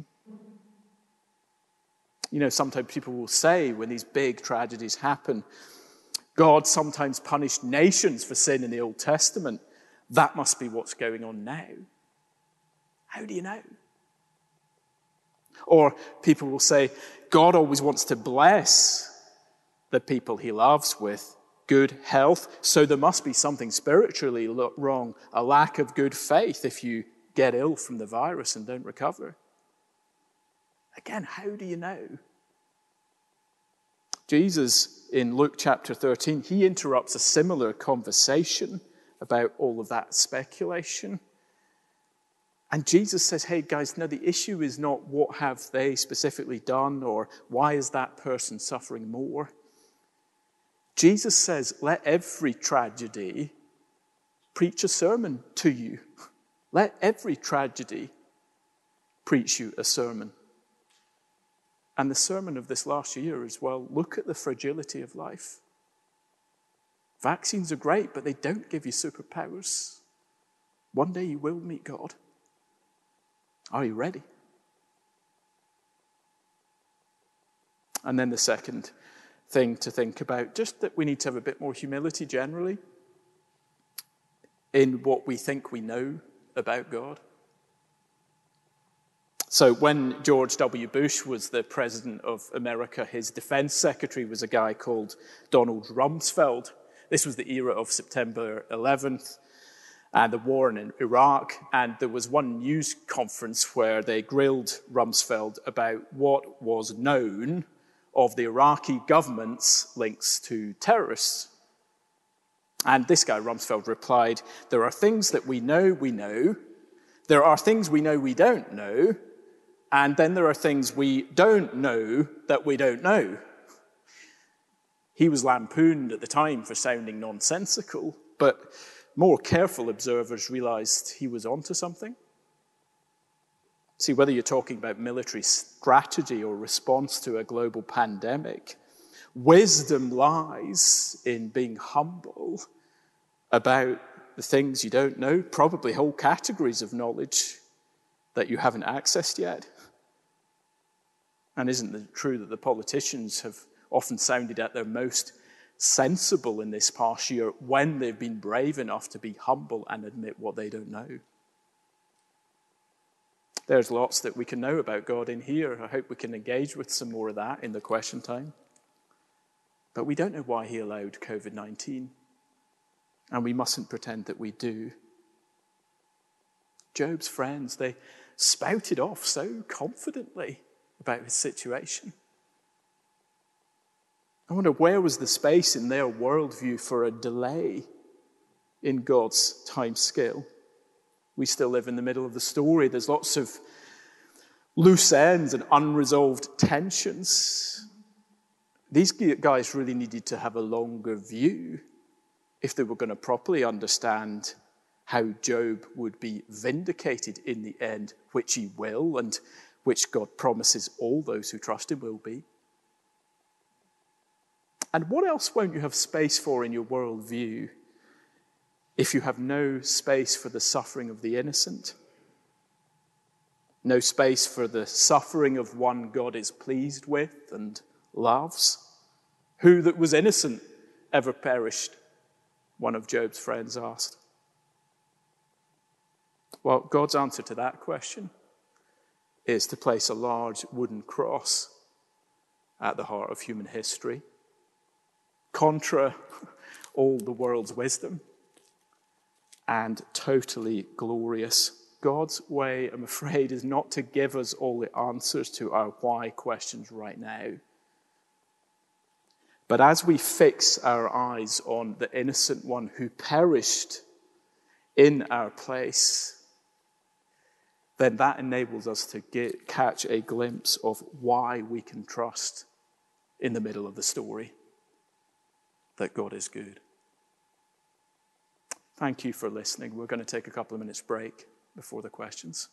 Sometimes people will say when these big tragedies happen, God sometimes punished nations for sin in the Old Testament. That must be what's going on now. How do you know? Or people will say, God always wants to bless the people he loves with good health, so there must be something spiritually wrong, a lack of good faith if you get ill from the virus and don't recover. Again, how do you know? Jesus, in Luke chapter 13, he interrupts a similar conversation about all of that speculation. And Jesus says, hey guys, no, the issue is not what have they specifically done or why is that person suffering more. Jesus says, let every tragedy preach a sermon to you. Let every tragedy preach you a sermon. And the sermon of this last year is, well, look at the fragility of life. Vaccines are great, but they don't give you superpowers. One day you will meet God. Are you ready? And then the second thing to think about, just that we need to have a bit more humility generally in what we think we know about God. So when George W. Bush was the president of America, his defense secretary was a guy called Donald Rumsfeld. This was the era of September 11th and the war in Iraq. And there was one news conference where they grilled Rumsfeld about what was known of the Iraqi government's links to terrorists. And this guy, Rumsfeld, replied, there are things that we know, there are things we don't know, and then there are things we don't know that we don't know. He was lampooned at the time for sounding nonsensical, but more careful observers realized he was onto something. See, whether you're talking about military strategy or response to a global pandemic, wisdom lies in being humble about the things you don't know, probably whole categories of knowledge that you haven't accessed yet. And isn't it true that the politicians have often sounded at their most sensible in this past year when they've been brave enough to be humble and admit what they don't know? There's lots that we can know about God in here. I hope we can engage with some more of that in the question time. But we don't know why he allowed COVID-19. And we mustn't pretend that we do. Job's friends, they spouted off so confidently about his situation. I wonder, where was the space in their worldview for a delay in God's time scale? We still live in the middle of the story. There's lots of loose ends and unresolved tensions. These guys really needed to have a longer view if they were going to properly understand how Job would be vindicated in the end, which he will, and which God promises all those who trust him will be. And what else won't you have space for in your worldview if you have no space for the suffering of the innocent? No space for the suffering of one God is pleased with and loves? Who that was innocent ever perished? One of Job's friends asked. Well, God's answer to that question is to place a large wooden cross at the heart of human history, contra all the world's wisdom, and totally glorious. God's way, I'm afraid, is not to give us all the answers to our why questions right now. But as we fix our eyes on the innocent one who perished in our place, then that enables us to catch a glimpse of why we can trust in the middle of the story that God is good. Thank you for listening. We're going to take a couple of minutes break before the questions.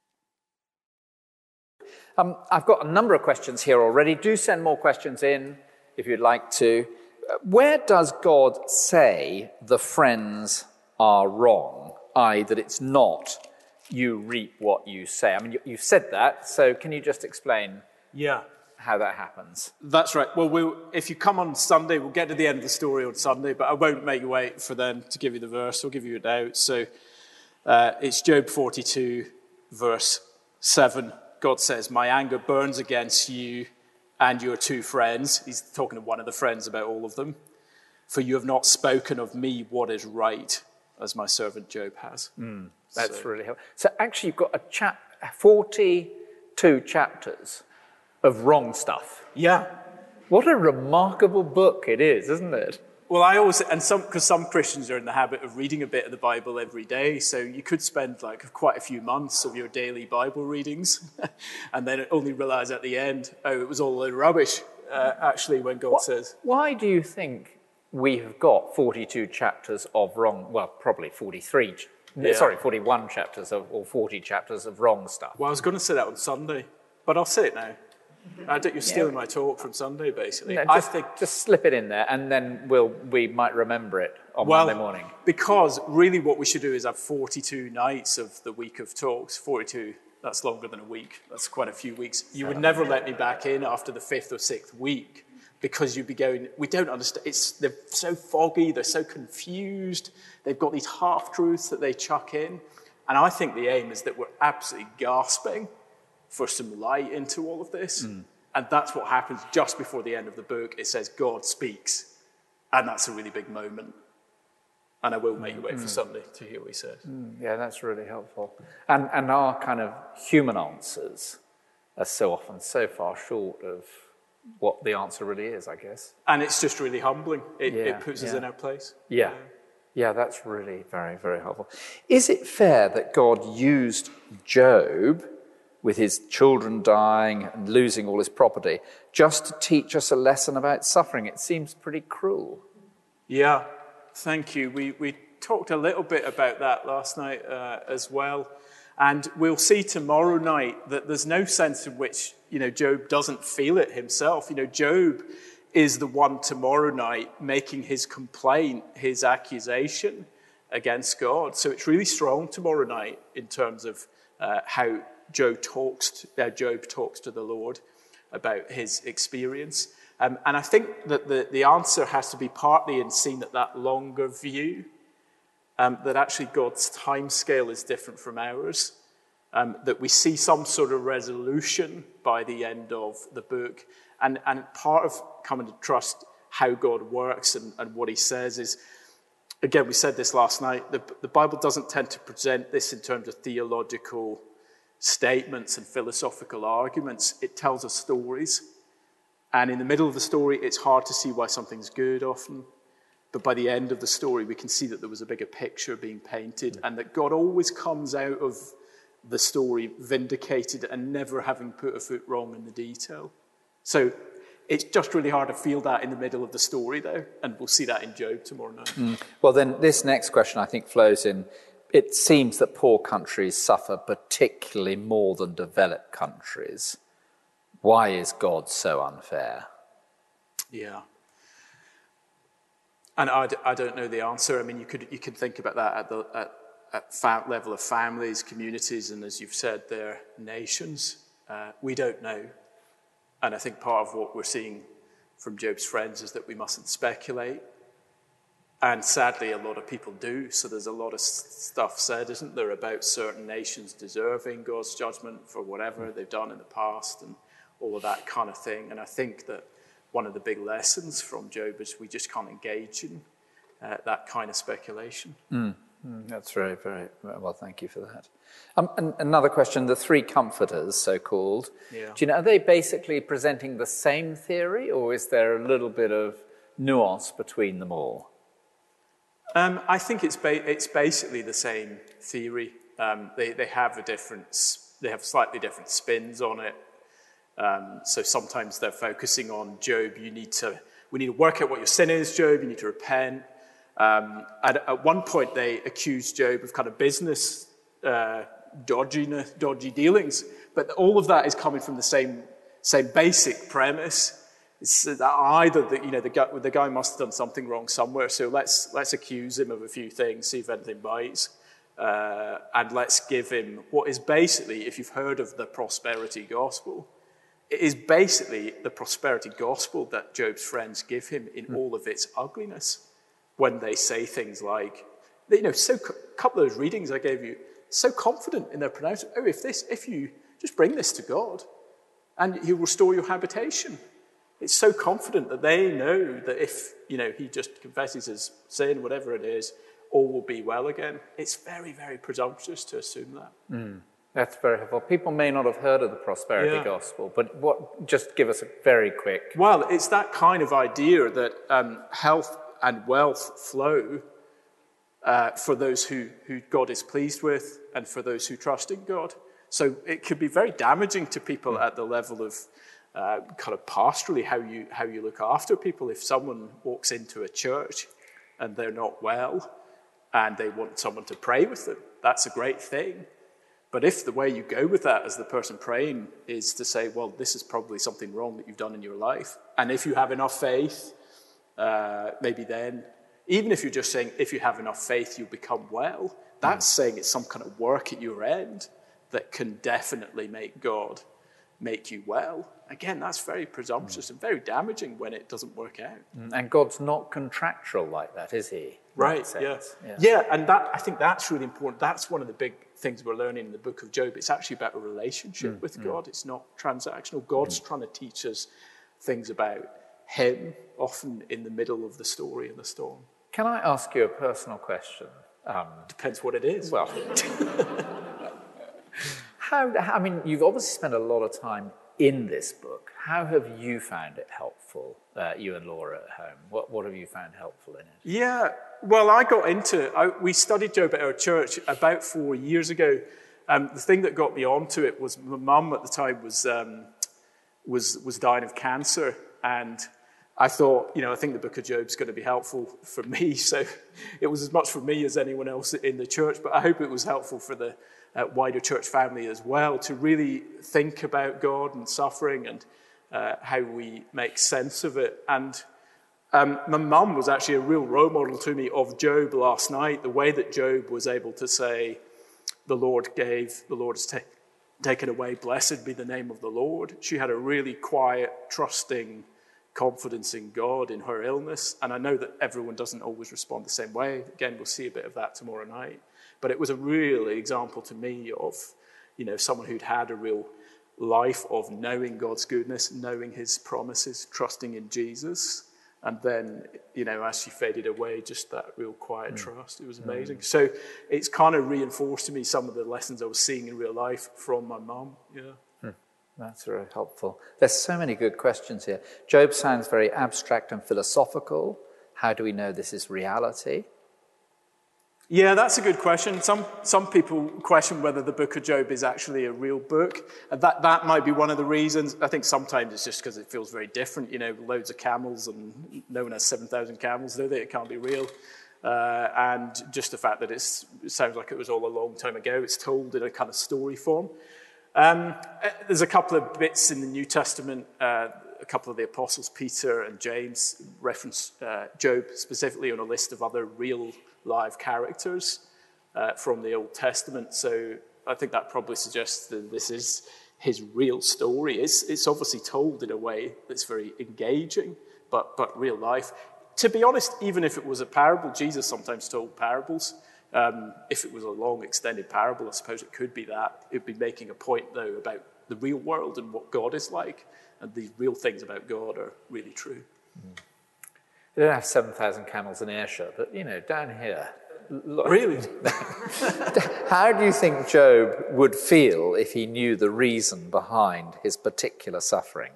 I've got a number of questions here already. Do send more questions in if you'd like to. Where does God say the friends are wrong, i.e. that it's not you reap what you say? I mean, you've said that, so can you just explain how that happens? That's right. Well, if you come on Sunday, we'll get to the end of the story on Sunday, but I won't make you wait for them to give you the verse. I'll give you it out. So it's Job 42, verse 7. God says, my anger burns against you and your two friends. He's talking to one of the friends about all of them. For you have not spoken of me what is right, as my servant Job has. That's really helpful. So actually you've got 42 chapters of wrong stuff. Yeah. What a remarkable book it is, isn't it? Well, because some Christians are in the habit of reading a bit of the Bible every day, so you could spend quite a few months of your daily Bible readings, and then only realize at the end, it was all a load of rubbish, actually, when God says. Why do you think we have got 42 chapters of wrong, well, probably 41 chapters or 40 chapters of wrong stuff? Well, I was going to say that on Sunday, but I'll say it now. You're stealing my talk from Sunday, basically. No, just slip it in there, and then we might remember it on Monday morning. Because really what we should do is have 42 nights of the week of talks. 42, that's longer than a week. That's quite a few weeks. You would never let me back in after the 5th or 6th week because you'd be going, we don't understand. They're so foggy, they're so confused. They've got these half-truths that they chuck in. And I think the aim is that we're absolutely gasping for some light into all of this. And that's what happens just before the end of the book. It says God speaks. And that's a really big moment. And I will make you wait for Sunday to hear what he says. Yeah, that's really helpful. And our kind of human answers are so often so far short of what the answer really is, I guess. And it's just really humbling. It Yeah, puts us yeah. in our place. Yeah. Yeah, that's really very, very helpful. Is it fair that God used Job, with his children dying and losing all his property, just to teach us a lesson about suffering? It seems pretty cruel. Yeah, thank you. We talked a little bit about that last night as well. And we'll see tomorrow night that there's no sense in which, Job doesn't feel it himself. Job is the one tomorrow night making his complaint, his accusation against God. So it's really strong tomorrow night in terms of how Job talks to the Lord about his experience. And I think that the answer has to be partly in seeing that longer view, that actually God's timescale is different from ours, that we see some sort of resolution by the end of the book. And part of coming to trust how God works and what he says is, again, we said this last night, the Bible doesn't tend to present this in terms of theological statements and philosophical arguments. It tells us stories. And in the middle of the story, it's hard to see why something's good often. But by the end of the story, we can see that there was a bigger picture being painted and that God always comes out of the story vindicated and never having put a foot wrong in the detail. So it's just really hard to feel that in the middle of the story, though. And we'll see that in Job tomorrow night. Well, then this next question, I think, flows in. It seems that poor countries suffer particularly more than developed countries. Why is God so unfair? Yeah. And I don't know the answer. I mean, you could think about that at level of families, communities, and as you've said, their nations. We don't know. And I think part of what we're seeing from Job's friends is that we mustn't speculate. And sadly, a lot of people do. So there's a lot of stuff said, isn't there, about certain nations deserving God's judgment for whatever they've done in the past and all of that kind of thing. And I think that one of the big lessons from Job is we just can't engage in that kind of speculation. That's very, very well. Thank you for that. And another question: the three comforters, so-called. Yeah. Do you know, are they basically presenting the same theory, or is there a little bit of nuance between them all? I think it's basically the same theory. They have They have slightly different spins on it. So sometimes they're focusing on Job. We need to work out what your sin is, Job. You need to repent. At one point, they accused Job of kind of business dodgy dealings, but all of that is coming from the same basic premise. It's that either the guy must have done something wrong somewhere, so let's accuse him of a few things, see if anything bites, and let's give him what is basically, if you've heard of the prosperity gospel, it is basically the prosperity gospel that Job's friends give him in all of its ugliness. When they say things like, so a couple of those readings I gave you, so confident in their pronouncement. Oh, if you just bring this to God, and He'll restore your habitation. It's so confident that they know that if he just confesses his sin, whatever it is, all will be well again. It's very, very presumptuous to assume that. That's very helpful. People may not have heard of the prosperity gospel, but just give us a very quick. Well, it's that kind of idea that health and wealth flow for those who God is pleased with and for those who trust in God. So it could be very damaging to people at the level of kind of pastorally how you look after people. If someone walks into a church and they're not well and they want someone to pray with them, that's a great thing. But if the way you go with that as the person praying is to say, well, this is probably something wrong that you've done in your life, and if you have enough faith, maybe then, even if you're just saying, if you have enough faith, you'll become well, that's saying it's some kind of work at your end that can definitely make God make you well. Again, that's very presumptuous and very damaging when it doesn't work out. And God's not contractual like that, is he? Right, yeah, and I think that's really important. That's one of the big things we're learning in the book of Job. It's actually about a relationship with God. It's not transactional. God's trying to teach us things about him, often in the middle of the story and the storm. Can I ask you a personal question? Depends what it is. Well, you've obviously spent a lot of time in this book. How have you found it helpful, you and Laura at home? What have you found helpful in it? Yeah, well, I got into it. We studied Job at our church about 4 years ago. The thing that got me onto it was my mum at the time was dying of cancer, and I thought, I think the book of Job's going to be helpful for me. So it was as much for me as anyone else in the church, but I hope it was helpful for the wider church family as well, to really think about God and suffering and how we make sense of it. And my mum was actually a real role model to me of Job last night, the way that Job was able to say, the Lord gave, the Lord has taken away, blessed be the name of the Lord. She had a really quiet, trusting confidence in God in her illness. And I know that everyone doesn't always respond the same way. Again, we'll see a bit of that tomorrow night. But it was a real example to me of, someone who'd had a real life of knowing God's goodness, knowing his promises, trusting in Jesus. And then, as she faded away, just that real quiet trust. It was amazing. So it's kind of reinforced to me some of the lessons I was seeing in real life from my mum. Yeah. That's very helpful. There's so many good questions here. Job sounds very abstract and philosophical. How do we know this is reality? Yeah, that's a good question. Some people question whether the book of Job is actually a real book. And that might be one of the reasons. I think sometimes it's just because it feels very different. Loads of camels, and no one has 7,000 camels, do they? It can't be real. And just the fact that it sounds like it was all a long time ago. It's told in a kind of story form. There's a couple of bits in the New Testament. A couple of the apostles, Peter and James, reference Job specifically on a list of other real live characters from the Old Testament. So I think that probably suggests that this is his real story. It's obviously told in a way that's very engaging, but real life. To be honest, even if it was a parable, Jesus sometimes told parables. If it was a long, extended parable, I suppose it could be that. It would be making a point, though, about the real world and what God is like. And the real things about God are really true. They don't have 7,000 camels in Ayrshire, but, down here. Really? How do you think Job would feel if he knew the reason behind his particular suffering?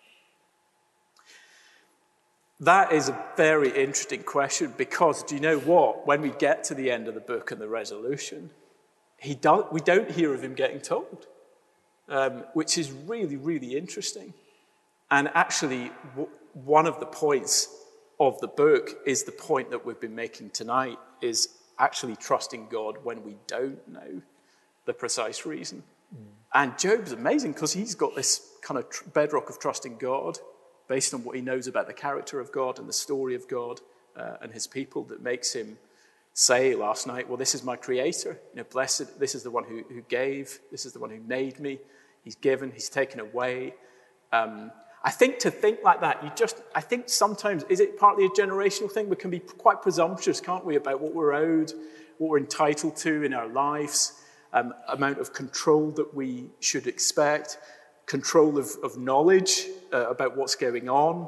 That is a very interesting question, because do you know what? When we get to the end of the book and the resolution, we don't hear of him getting told, which is really, really interesting. And actually, one of the points of the book is the point that we've been making tonight, is actually trusting God when we don't know the precise reason. And Job's amazing because he's got this kind of bedrock of trusting God based on what he knows about the character of God and the story of God and his people, that makes him say last night, well, this is my creator. Blessed, this is the one who gave, this is the one who made me. He's given, he's taken away. I think to think like that, I think sometimes, is it partly a generational thing? We can be quite presumptuous, can't we, about what we're owed, what we're entitled to in our lives, amount of control that we should expect, control of knowledge about what's going on.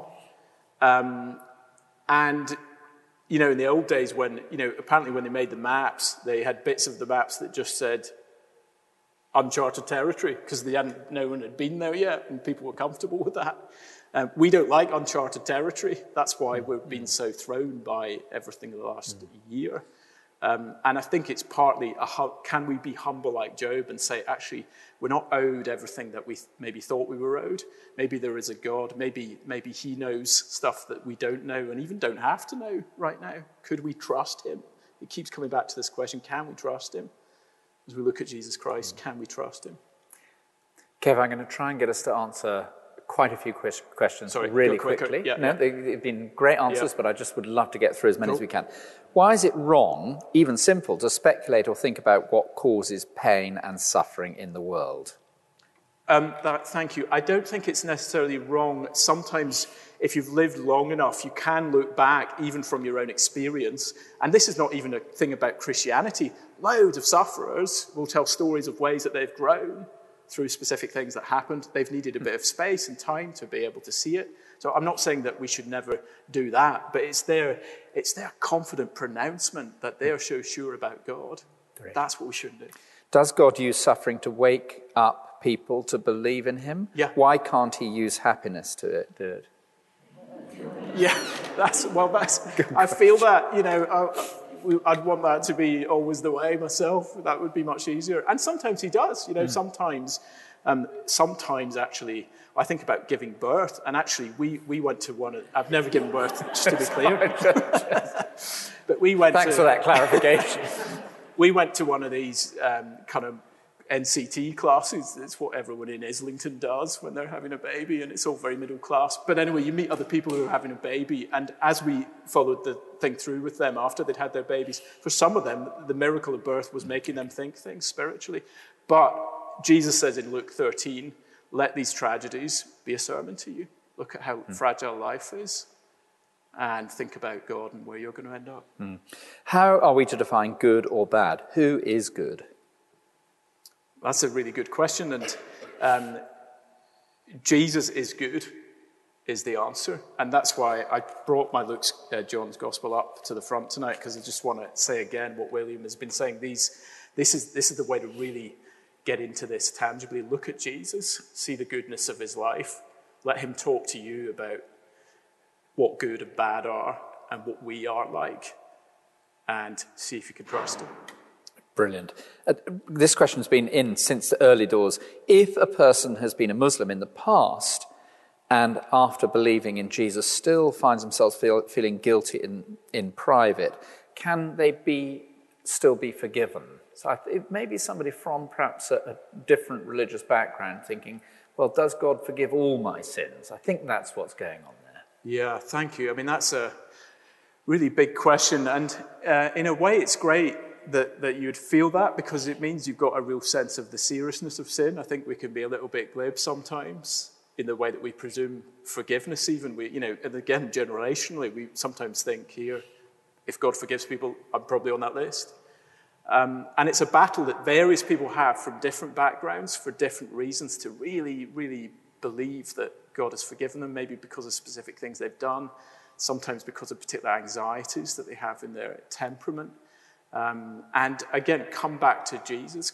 And, in the old days when, apparently when they made the maps, they had bits of the maps that just said uncharted territory, because no one had been there yet, and people were comfortable with that. We don't like uncharted territory. That's why we've been so thrown by everything in the last year. And I think it's partly, can we be humble like Job and say, actually, we're not owed everything that we maybe thought we were owed. Maybe there is a God. Maybe he knows stuff that we don't know and even don't have to know right now. Could we trust him? It keeps coming back to this question, can we trust him? As we look at Jesus Christ, can we trust him? Kev, I'm going to try and get us to answer quite a few questions really quickly. They've been great answers, but I just would love to get through as many as we can. Why is it wrong, even simple, to speculate or think about what causes pain and suffering in the world? Thank you. I don't think it's necessarily wrong. Sometimes, if you've lived long enough, you can look back, even from your own experience. And this is not even a thing about Christianity. Loads of sufferers will tell stories of ways that they've grown through specific things that happened. They've needed a bit of space and time to be able to see it. So I'm not saying that we should never do that, but it's their confident pronouncement that they're so sure about God. Great. That's what we should do. Does God use suffering to wake up people to believe in him? Yeah. Why can't he use happiness to do it? Yeah, I feel that, I'd want that to be always the way myself. That would be much easier. And sometimes he does, sometimes actually, I think about giving birth, and actually we went to one, I've never given birth, just to be clear. But we went Thanks for that clarification. We went to one of these kind of NCT classes. It's what everyone in Islington does when they're having a baby, and it's all very middle class. But anyway, you meet other people who are having a baby, and as we followed the thing through with them after they'd had their babies, for some of them, the miracle of birth was making them think things spiritually. But Jesus says in Luke 13, let these tragedies be a sermon to you. Look at how fragile life is, and think about God and where you're going to end up. How are we to define good or bad? Who is good? That's a really good question, and Jesus is good is the answer, and that's why I brought my John's Gospel up to the front tonight, because I just want to say again what William has been saying. This is the way to really get into this tangibly. Look at Jesus, see the goodness of his life, let him talk to you about what good and bad are and what we are like, and see if you can trust him. Brilliant. This question has been in since the early doors. If a person has been a Muslim in the past and after believing in Jesus still finds themselves feeling guilty in private, can they still be forgiven? So it may be somebody from perhaps a different religious background thinking, well, does God forgive all my sins? I think that's what's going on there. Yeah, thank you. I mean, that's a really big question, and in a way it's great that you'd feel that, because it means you've got a real sense of the seriousness of sin. I think we can be a little bit glib sometimes in the way that we presume forgiveness even. And again, generationally, we sometimes think here, if God forgives people, I'm probably on that list. And it's a battle that various people have from different backgrounds for different reasons to really, really believe that God has forgiven them, maybe because of specific things they've done, sometimes because of particular anxieties that they have in their temperament. And again, come back to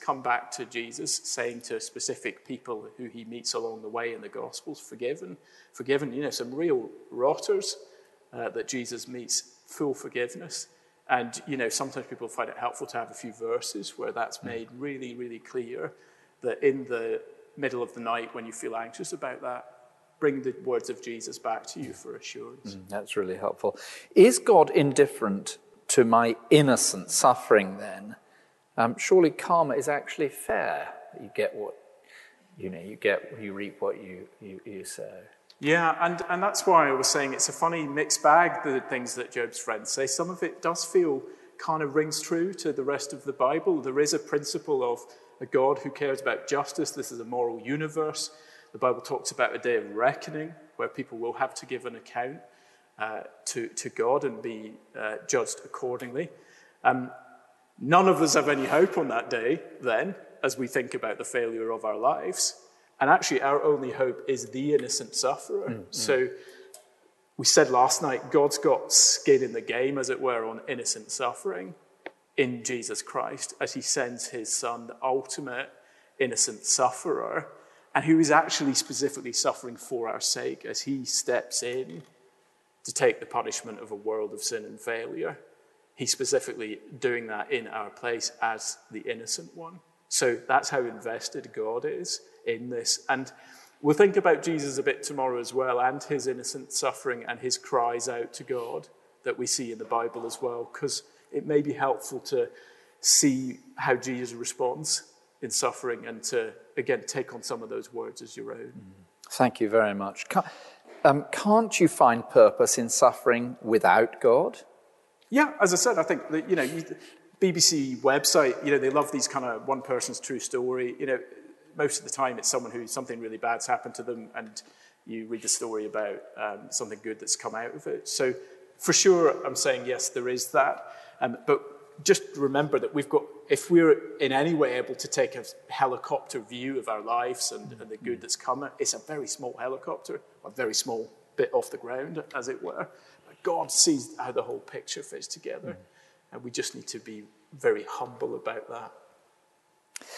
Jesus, saying to specific people who he meets along the way in the Gospels, forgiven, some real rotters that Jesus meets, full forgiveness. And, sometimes people find it helpful to have a few verses where that's made really, really clear, that in the middle of the night when you feel anxious about that, bring the words of Jesus back to you for assurance. That's really helpful. Is God indifferent to my innocent suffering then? Surely karma is actually fair. You get what you reap what you sow. Yeah, and that's why I was saying it's a funny mixed bag, the things that Job's friends say. Some of it does feel kind of rings true to the rest of the Bible. There is a principle of a God who cares about justice. This is a moral universe. The Bible talks about a day of reckoning where people will have to give an account to God and be judged accordingly. None of us have any hope on that day then, as we think about the failure of our lives. And actually, our only hope is the innocent sufferer. So we said last night, God's got skin in the game, as it were, on innocent suffering in Jesus Christ, as he sends his son, the ultimate innocent sufferer, and who is actually specifically suffering for our sake as he steps in to take the punishment of a world of sin and failure. He's specifically doing that in our place as the innocent one. So that's how invested God is in this. And we'll think about Jesus a bit tomorrow as well, and his innocent suffering and his cries out to God that we see in the Bible as well, because it may be helpful to see how Jesus responds in suffering and to, again, take on some of those words as your own. Thank you very much. Can't you find purpose in suffering without God? Yeah, as I said, I think that, BBC website, they love these kind of one person's true story. Most of the time it's someone who something really bad's happened to them, and you read the story about something good that's come out of it. So for sure, I'm saying yes, there is that. But just remember that if we're in any way able to take a helicopter view of our lives and the good that's come, it's a very small helicopter, a very small bit off the ground, as it were. But God sees how the whole picture fits together. And we just need to be very humble about that.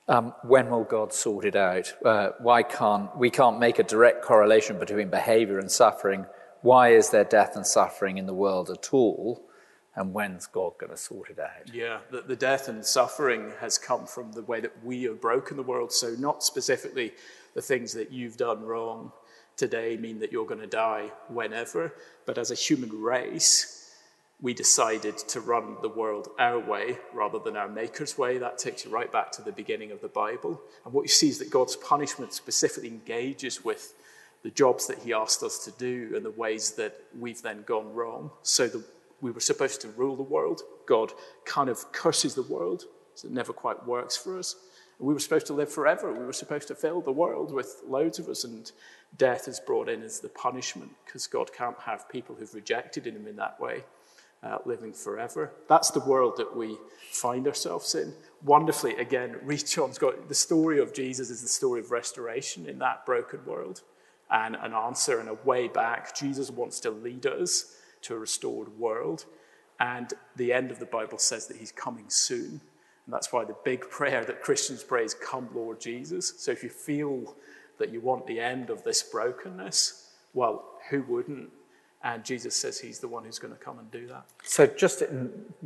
When will God sort it out? We can't make a direct correlation between behavior and suffering. Why is there death and suffering in the world at all? And when's God going to sort it out? Yeah, the death and suffering has come from the way that we have broken the world. So not specifically the things that you've done wrong today mean that you're going to die whenever, but as a human race, we decided to run the world our way rather than our Maker's way. That takes you right back to the beginning of the Bible. And what you see is that God's punishment specifically engages with the jobs that he asked us to do and the ways that we've then gone wrong. So we were supposed to rule the world. God kind of curses the world, so it never quite works for us. And we were supposed to live forever. We were supposed to fill the world with loads of us, and death is brought in as the punishment because God can't have people who've rejected him in that way. Living forever. That's the world that we find ourselves in. Wonderfully, again, Reed John's got the story of Jesus is the story of restoration in that broken world and an answer and a way back. Jesus wants to lead us to a restored world. And the end of the Bible says that he's coming soon. And that's why the big prayer that Christians pray is, "Come, Lord Jesus." So if you feel that you want the end of this brokenness, well, who wouldn't? And Jesus says he's the one who's going to come and do that. So just in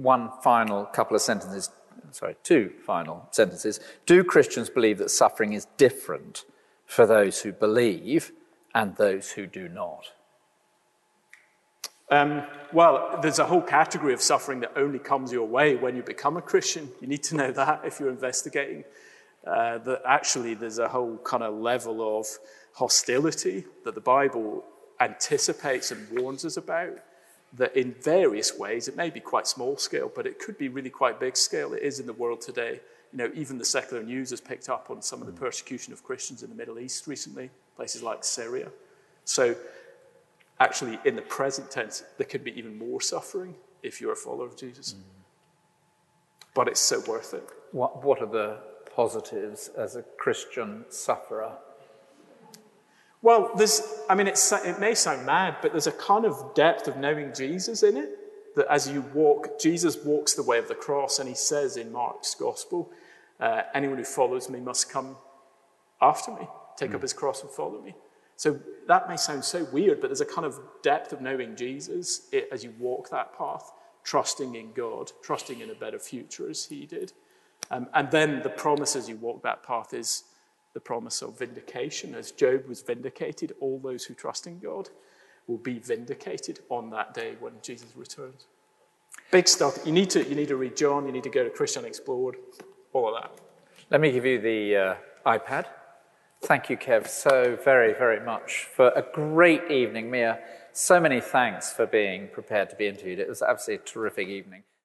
two final sentences. Do Christians believe that suffering is different for those who believe and those who do not? Well, there's a whole category of suffering that only comes your way when you become a Christian. You need to know that if you're investigating. That actually there's a whole kind of level of hostility that the Bible anticipates and warns us about, that in various ways, it may be quite small scale, but it could be really quite big scale. It is in the world today. You know, even the secular news has picked up on some of the persecution of Christians in the Middle East recently, places like Syria. So actually, in the present tense, there could be even more suffering if you're a follower of Jesus. But it's so worth it. What are the positives as a Christian sufferer? Well, it may sound mad, but there's a kind of depth of knowing Jesus in it, that as you walk, Jesus walks the way of the cross, and he says in Mark's gospel, anyone who follows me must come after me, take up his cross and follow me. So that may sound so weird, but there's a kind of depth of knowing Jesus as you walk that path, trusting in God, trusting in a better future as he did. And then the promise as you walk that path is the promise of vindication. As Job was vindicated, all those who trust in God will be vindicated on that day when Jesus returns. Big stuff. You need to read John, you need to go to Christian Explored, all of that. Let me give you the iPad. Thank you, Kev, so very, very much for a great evening. Mia, so many thanks for being prepared to be interviewed. It was absolutely a terrific evening.